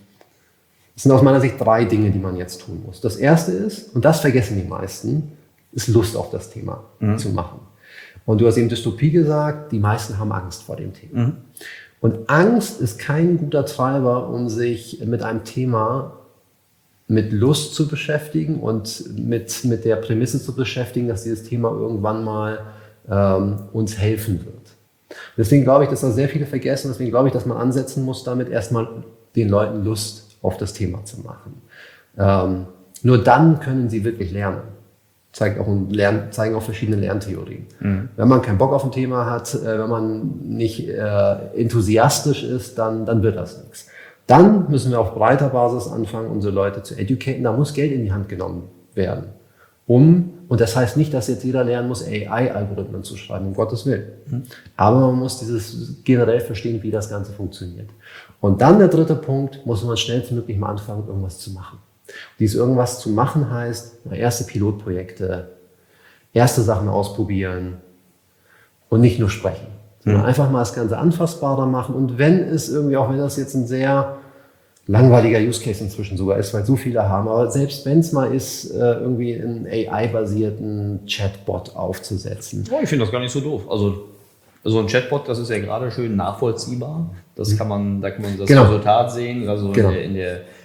es sind aus meiner Sicht 3 Dinge, die man jetzt tun muss. Das erste ist, und das vergessen die meisten, ist Lust auf das Thema zu machen. Und du hast eben Dystopie gesagt, die meisten haben Angst vor dem Thema. Und Angst ist kein guter Treiber, um sich mit einem Thema mit Lust zu beschäftigen und mit der Prämisse zu beschäftigen, dass dieses Thema irgendwann mal uns helfen wird. Deswegen glaube ich, dass da sehr viele vergessen. Deswegen glaube ich, dass man ansetzen muss, damit erstmal den Leuten Lust auf das Thema zu machen. Nur dann können sie wirklich lernen. Zeigen auch verschiedene Lerntheorien. Wenn man keinen Bock auf ein Thema hat, wenn man nicht enthusiastisch ist, dann wird das nichts. Dann müssen wir auf breiter Basis anfangen, unsere Leute zu educaten. Da muss Geld in die Hand genommen werden. Und das heißt nicht, dass jetzt jeder lernen muss, AI-Algorithmen zu schreiben, um Gottes Willen. Aber man muss generell verstehen, wie das Ganze funktioniert. Und dann der dritte Punkt, muss man schnellstmöglich mal anfangen, irgendwas zu machen. Dieses irgendwas zu machen heißt, erste Pilotprojekte, erste Sachen ausprobieren und nicht nur sprechen. Sondern einfach mal das Ganze anfassbarer machen. Und wenn das jetzt ein sehr langweiliger Use Case inzwischen sogar ist, weil so viele haben, aber selbst wenn es mal ist, irgendwie einen AI-basierten Chatbot aufzusetzen. Oh, ich finde das gar nicht so doof. Also so ein Chatbot, das ist ja gerade schön nachvollziehbar. Da kann man das Resultat sehen, also in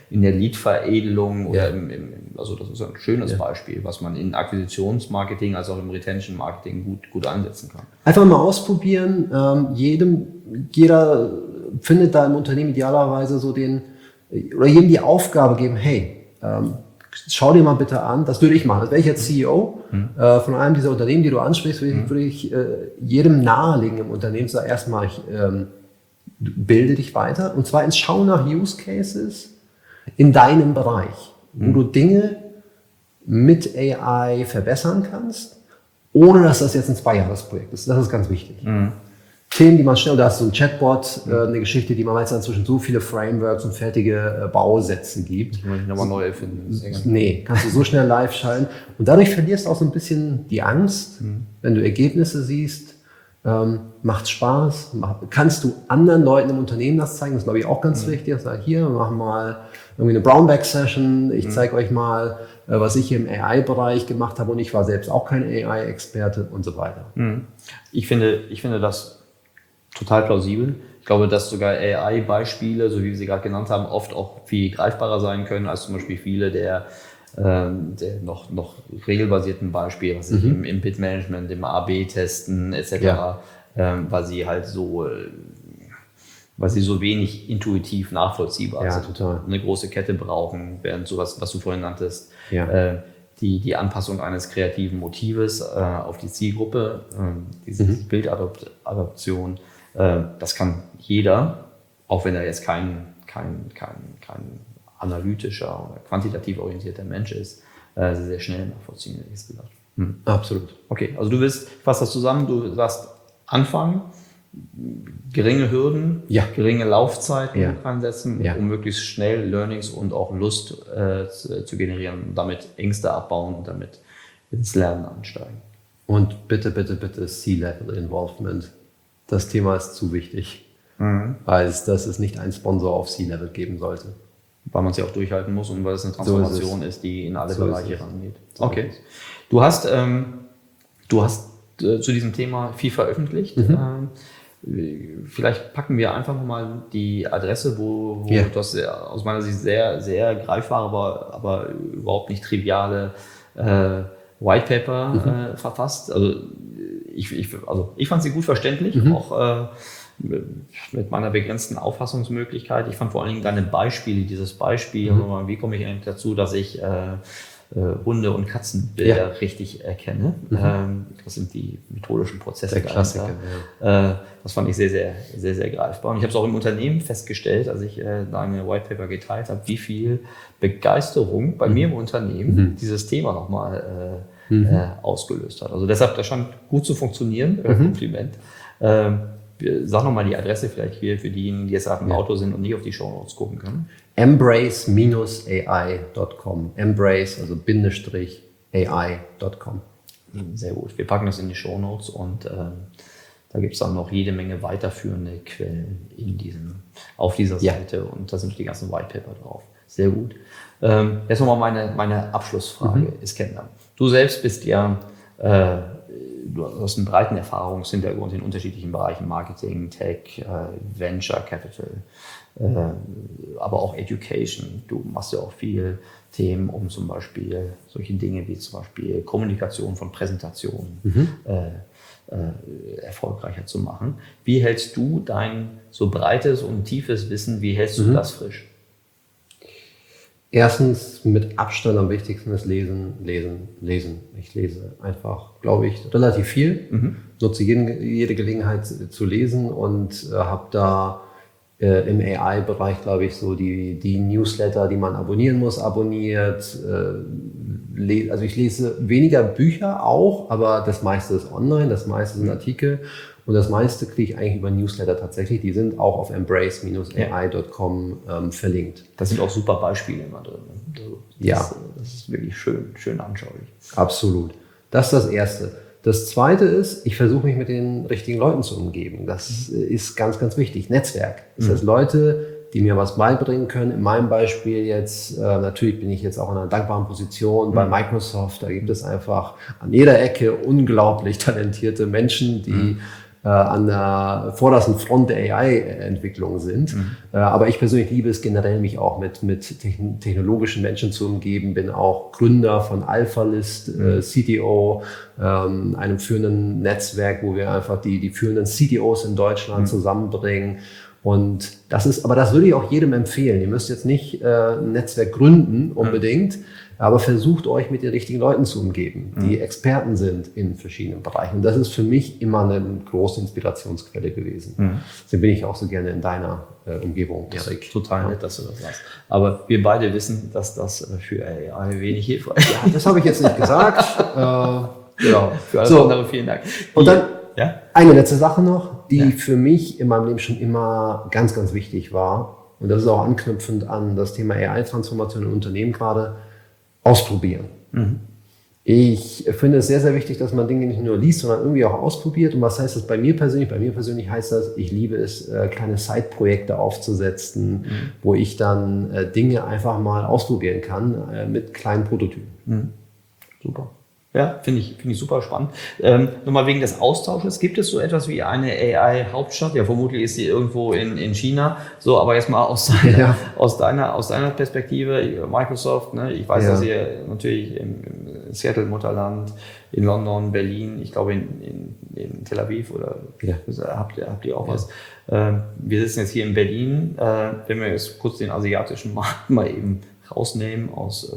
in der Lead-Veredelung oder Ja. also das ist ein schönes Beispiel, was man in Akquisitionsmarketing als auch im Retention-Marketing gut einsetzen kann. Einfach mal ausprobieren. Jeder findet da im Unternehmen idealerweise so oder jedem die Aufgabe geben, hey, schau dir mal bitte an, das würde ich machen. Das wäre ich jetzt CEO von einem dieser Unternehmen, die du ansprichst, würde ich jedem nahelegen im Unternehmen, sag erstmal, bilde dich weiter. Und zwar ins Schauen nach Use Cases in deinem Bereich, wo du Dinge mit AI verbessern kannst, ohne dass das jetzt ein 2-Jahres-Projekt ist. Das ist ganz wichtig. Themen, die man schnell, da hast du so ein Chatbot, eine Geschichte, die man meistens inzwischen so viele Frameworks und fertige Bausätze gibt. Muss ich nochmal neu erfinden. Nee, kannst du so schnell live schalten. Und dadurch verlierst du auch so ein bisschen die Angst, wenn du Ergebnisse siehst. Macht Spaß. Kannst du anderen Leuten im Unternehmen das zeigen? Das ist, glaube ich, auch ganz wichtig. Sag hier, wir machen mal irgendwie eine Brownback-Session. Ich zeige euch mal, was ich hier im AI-Bereich gemacht habe. Und ich war selbst auch kein AI-Experte und so weiter. Ich finde das total plausibel. Ich glaube, dass sogar AI-Beispiele, so wie wir sie gerade genannt haben, oft auch viel greifbarer sein können als zum Beispiel viele der noch regelbasierten Beispiele, was ich im Bid-Management, im A/B-Testen etc., weil sie halt so wenig intuitiv nachvollziehbar sind. Total. Eine große Kette brauchen, während sowas, was du vorhin nanntest, Ja. die Anpassung eines kreativen Motives auf die Zielgruppe, diese Bildadoption, das kann jeder, auch wenn er jetzt kein analytischer oder quantitativ orientierter Mensch ist, sehr, sehr schnell nachvollziehen, hätte ich gesagt. Absolut. Okay, also ich fasse das zusammen, du sagst anfangen, geringe Hürden, geringe Laufzeiten ansetzen, um möglichst schnell Learnings und auch Lust zu generieren und damit Ängste abbauen und damit ins Lernen ansteigen. Und bitte, bitte, bitte C-Level-Involvement. Das Thema ist zu wichtig, als dass es nicht einen Sponsor auf C-Level geben sollte. Weil man sie auch durchhalten muss und weil es eine Transformation ist, die in alle Bereiche rangeht. Okay. Du hast zu diesem Thema viel veröffentlicht. Vielleicht packen wir einfach mal die Adresse, wo das aus meiner Sicht sehr, sehr greifbare, aber überhaupt nicht triviale White Paper verfasst. Also ich fand sie gut verständlich, auch mit meiner begrenzten Auffassungsmöglichkeit. Ich fand vor allen Dingen deine Beispiele, dieses Beispiel, wie komme ich eigentlich dazu, dass ich Hunde- und Katzenbilder richtig erkenne. Das sind die methodischen Prozesse. Der Klassiker. Das fand ich sehr, sehr, sehr, sehr greifbar. Und ich habe es auch im Unternehmen festgestellt, als ich deine White Paper geteilt habe, wie viel Begeisterung bei mir im Unternehmen dieses Thema nochmal ausgelöst hat. Also deshalb, das scheint gut zu funktionieren. Kompliment. Sag nochmal die Adresse vielleicht hier für diejenigen, die jetzt gerade im Auto sind und nicht auf die Shownotes gucken können. Embrace-AI.com. Embrace, also Bindestrich AI.com. Sehr gut. Wir packen das in die Shownotes und da gibt es dann noch jede Menge weiterführende Quellen auf dieser Seite und da sind die ganzen White Paper drauf. Sehr gut. Jetzt nochmal meine Abschlussfrage, Iskender. Du selbst bist ja du hast einen breiten Erfahrungshintergrund in unterschiedlichen Bereichen, Marketing, Tech, Venture Capital, aber auch Education. Du machst ja auch viele Themen, um zum Beispiel solche Dinge wie zum Beispiel Kommunikation von Präsentationen erfolgreicher zu machen. Wie hältst du dein so breites und tiefes Wissen, wie hältst du das frisch? Erstens, mit Abstand am wichtigsten ist Lesen. Ich lese einfach, glaube ich, relativ viel. Nutze jede Gelegenheit zu lesen und habe da im AI-Bereich, glaube ich, so die Newsletter, die man abonnieren muss, abonniert. Also ich lese weniger Bücher auch, aber das meiste ist online, das meiste sind Artikel. Und das meiste kriege ich eigentlich über Newsletter tatsächlich. Die sind auch auf embrace-ai.com verlinkt. Das sind auch super Beispiele immer drin. Das ist wirklich schön anschaulich. Absolut. Das ist das Erste. Das Zweite ist, ich versuche mich mit den richtigen Leuten zu umgeben. Das ist ganz, ganz wichtig. Netzwerk. Das heißt, Leute, die mir was beibringen können. In meinem Beispiel jetzt, natürlich bin ich jetzt auch in einer dankbaren Position bei Microsoft. Da gibt es einfach an jeder Ecke unglaublich talentierte Menschen, die an der vordersten Front der AI-Entwicklung sind. Aber ich persönlich liebe es generell, mich auch mit technologischen Menschen zu umgeben, bin auch Gründer von AlphaList, CTO, einem führenden Netzwerk, wo wir einfach die führenden CTOs in Deutschland zusammenbringen. Und das würde ich auch jedem empfehlen. Ihr müsst jetzt nicht ein Netzwerk gründen unbedingt, aber versucht euch mit den richtigen Leuten zu umgeben, die Experten sind in verschiedenen Bereichen. Und das ist für mich immer eine große Inspirationsquelle gewesen. Deswegen bin ich auch so gerne in deiner Umgebung, Erik. Total nett, dass du das sagst. Aber wir beide wissen, dass das für AI wenig hilfreich ist. Ja, das habe ich jetzt nicht gesagt. Genau. Für alles andere vielen Dank. Und dann ja? eine letzte Sache noch, die für mich in meinem Leben schon immer ganz, ganz wichtig war. Und das ist auch anknüpfend an das Thema AI-Transformation in Unternehmen gerade. Ausprobieren. Ich finde es sehr, sehr wichtig, dass man Dinge nicht nur liest, sondern irgendwie auch ausprobiert. Und was heißt das bei mir persönlich? Bei mir persönlich heißt das, ich liebe es, kleine Side-Projekte aufzusetzen, wo ich dann Dinge einfach mal ausprobieren kann mit kleinen Prototypen. Super. Ja, finde ich super spannend. Nochmal wegen des Austausches, gibt es so etwas wie eine AI-Hauptstadt? Ja, vermutlich ist sie irgendwo in China. So, aber jetzt mal aus deiner Perspektive, Microsoft, ne? Ich weiß, dass ihr natürlich in Seattle, Mutterland, in London, Berlin, ich glaube in Tel Aviv oder habt ihr auch was. Wir sitzen jetzt hier in Berlin. Wenn wir jetzt kurz den asiatischen Markt mal eben rausnehmen aus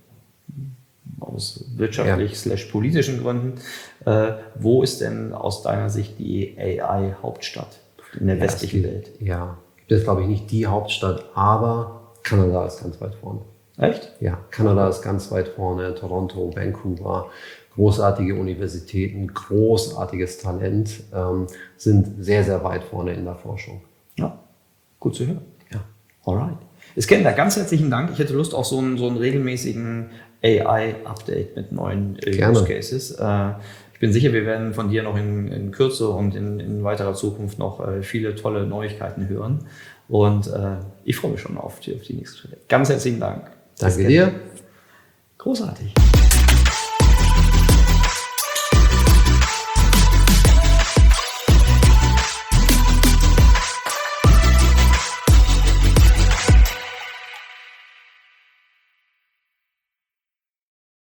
wirtschaftlich/politischen Gründen. Wo ist denn aus deiner Sicht die AI-Hauptstadt in der westlichen Welt? Ja, gibt es glaube ich nicht die Hauptstadt, aber Kanada ist ganz weit vorne. Echt? Ja, Kanada ist ganz weit vorne, Toronto, Vancouver, großartige Universitäten, großartiges Talent, sind sehr, sehr weit vorne in der Forschung. Ja, gut zu hören. Ja. Alright. Iskender, ganz herzlichen Dank. Ich hätte Lust auf so einen regelmäßigen AI-Update mit neuen Use Cases. Ich bin sicher, wir werden von dir noch in Kürze und in weiterer Zukunft noch viele tolle Neuigkeiten hören. Und ich freue mich schon auf die nächste Schritte. Ganz herzlichen Dank. Danke dir. Großartig.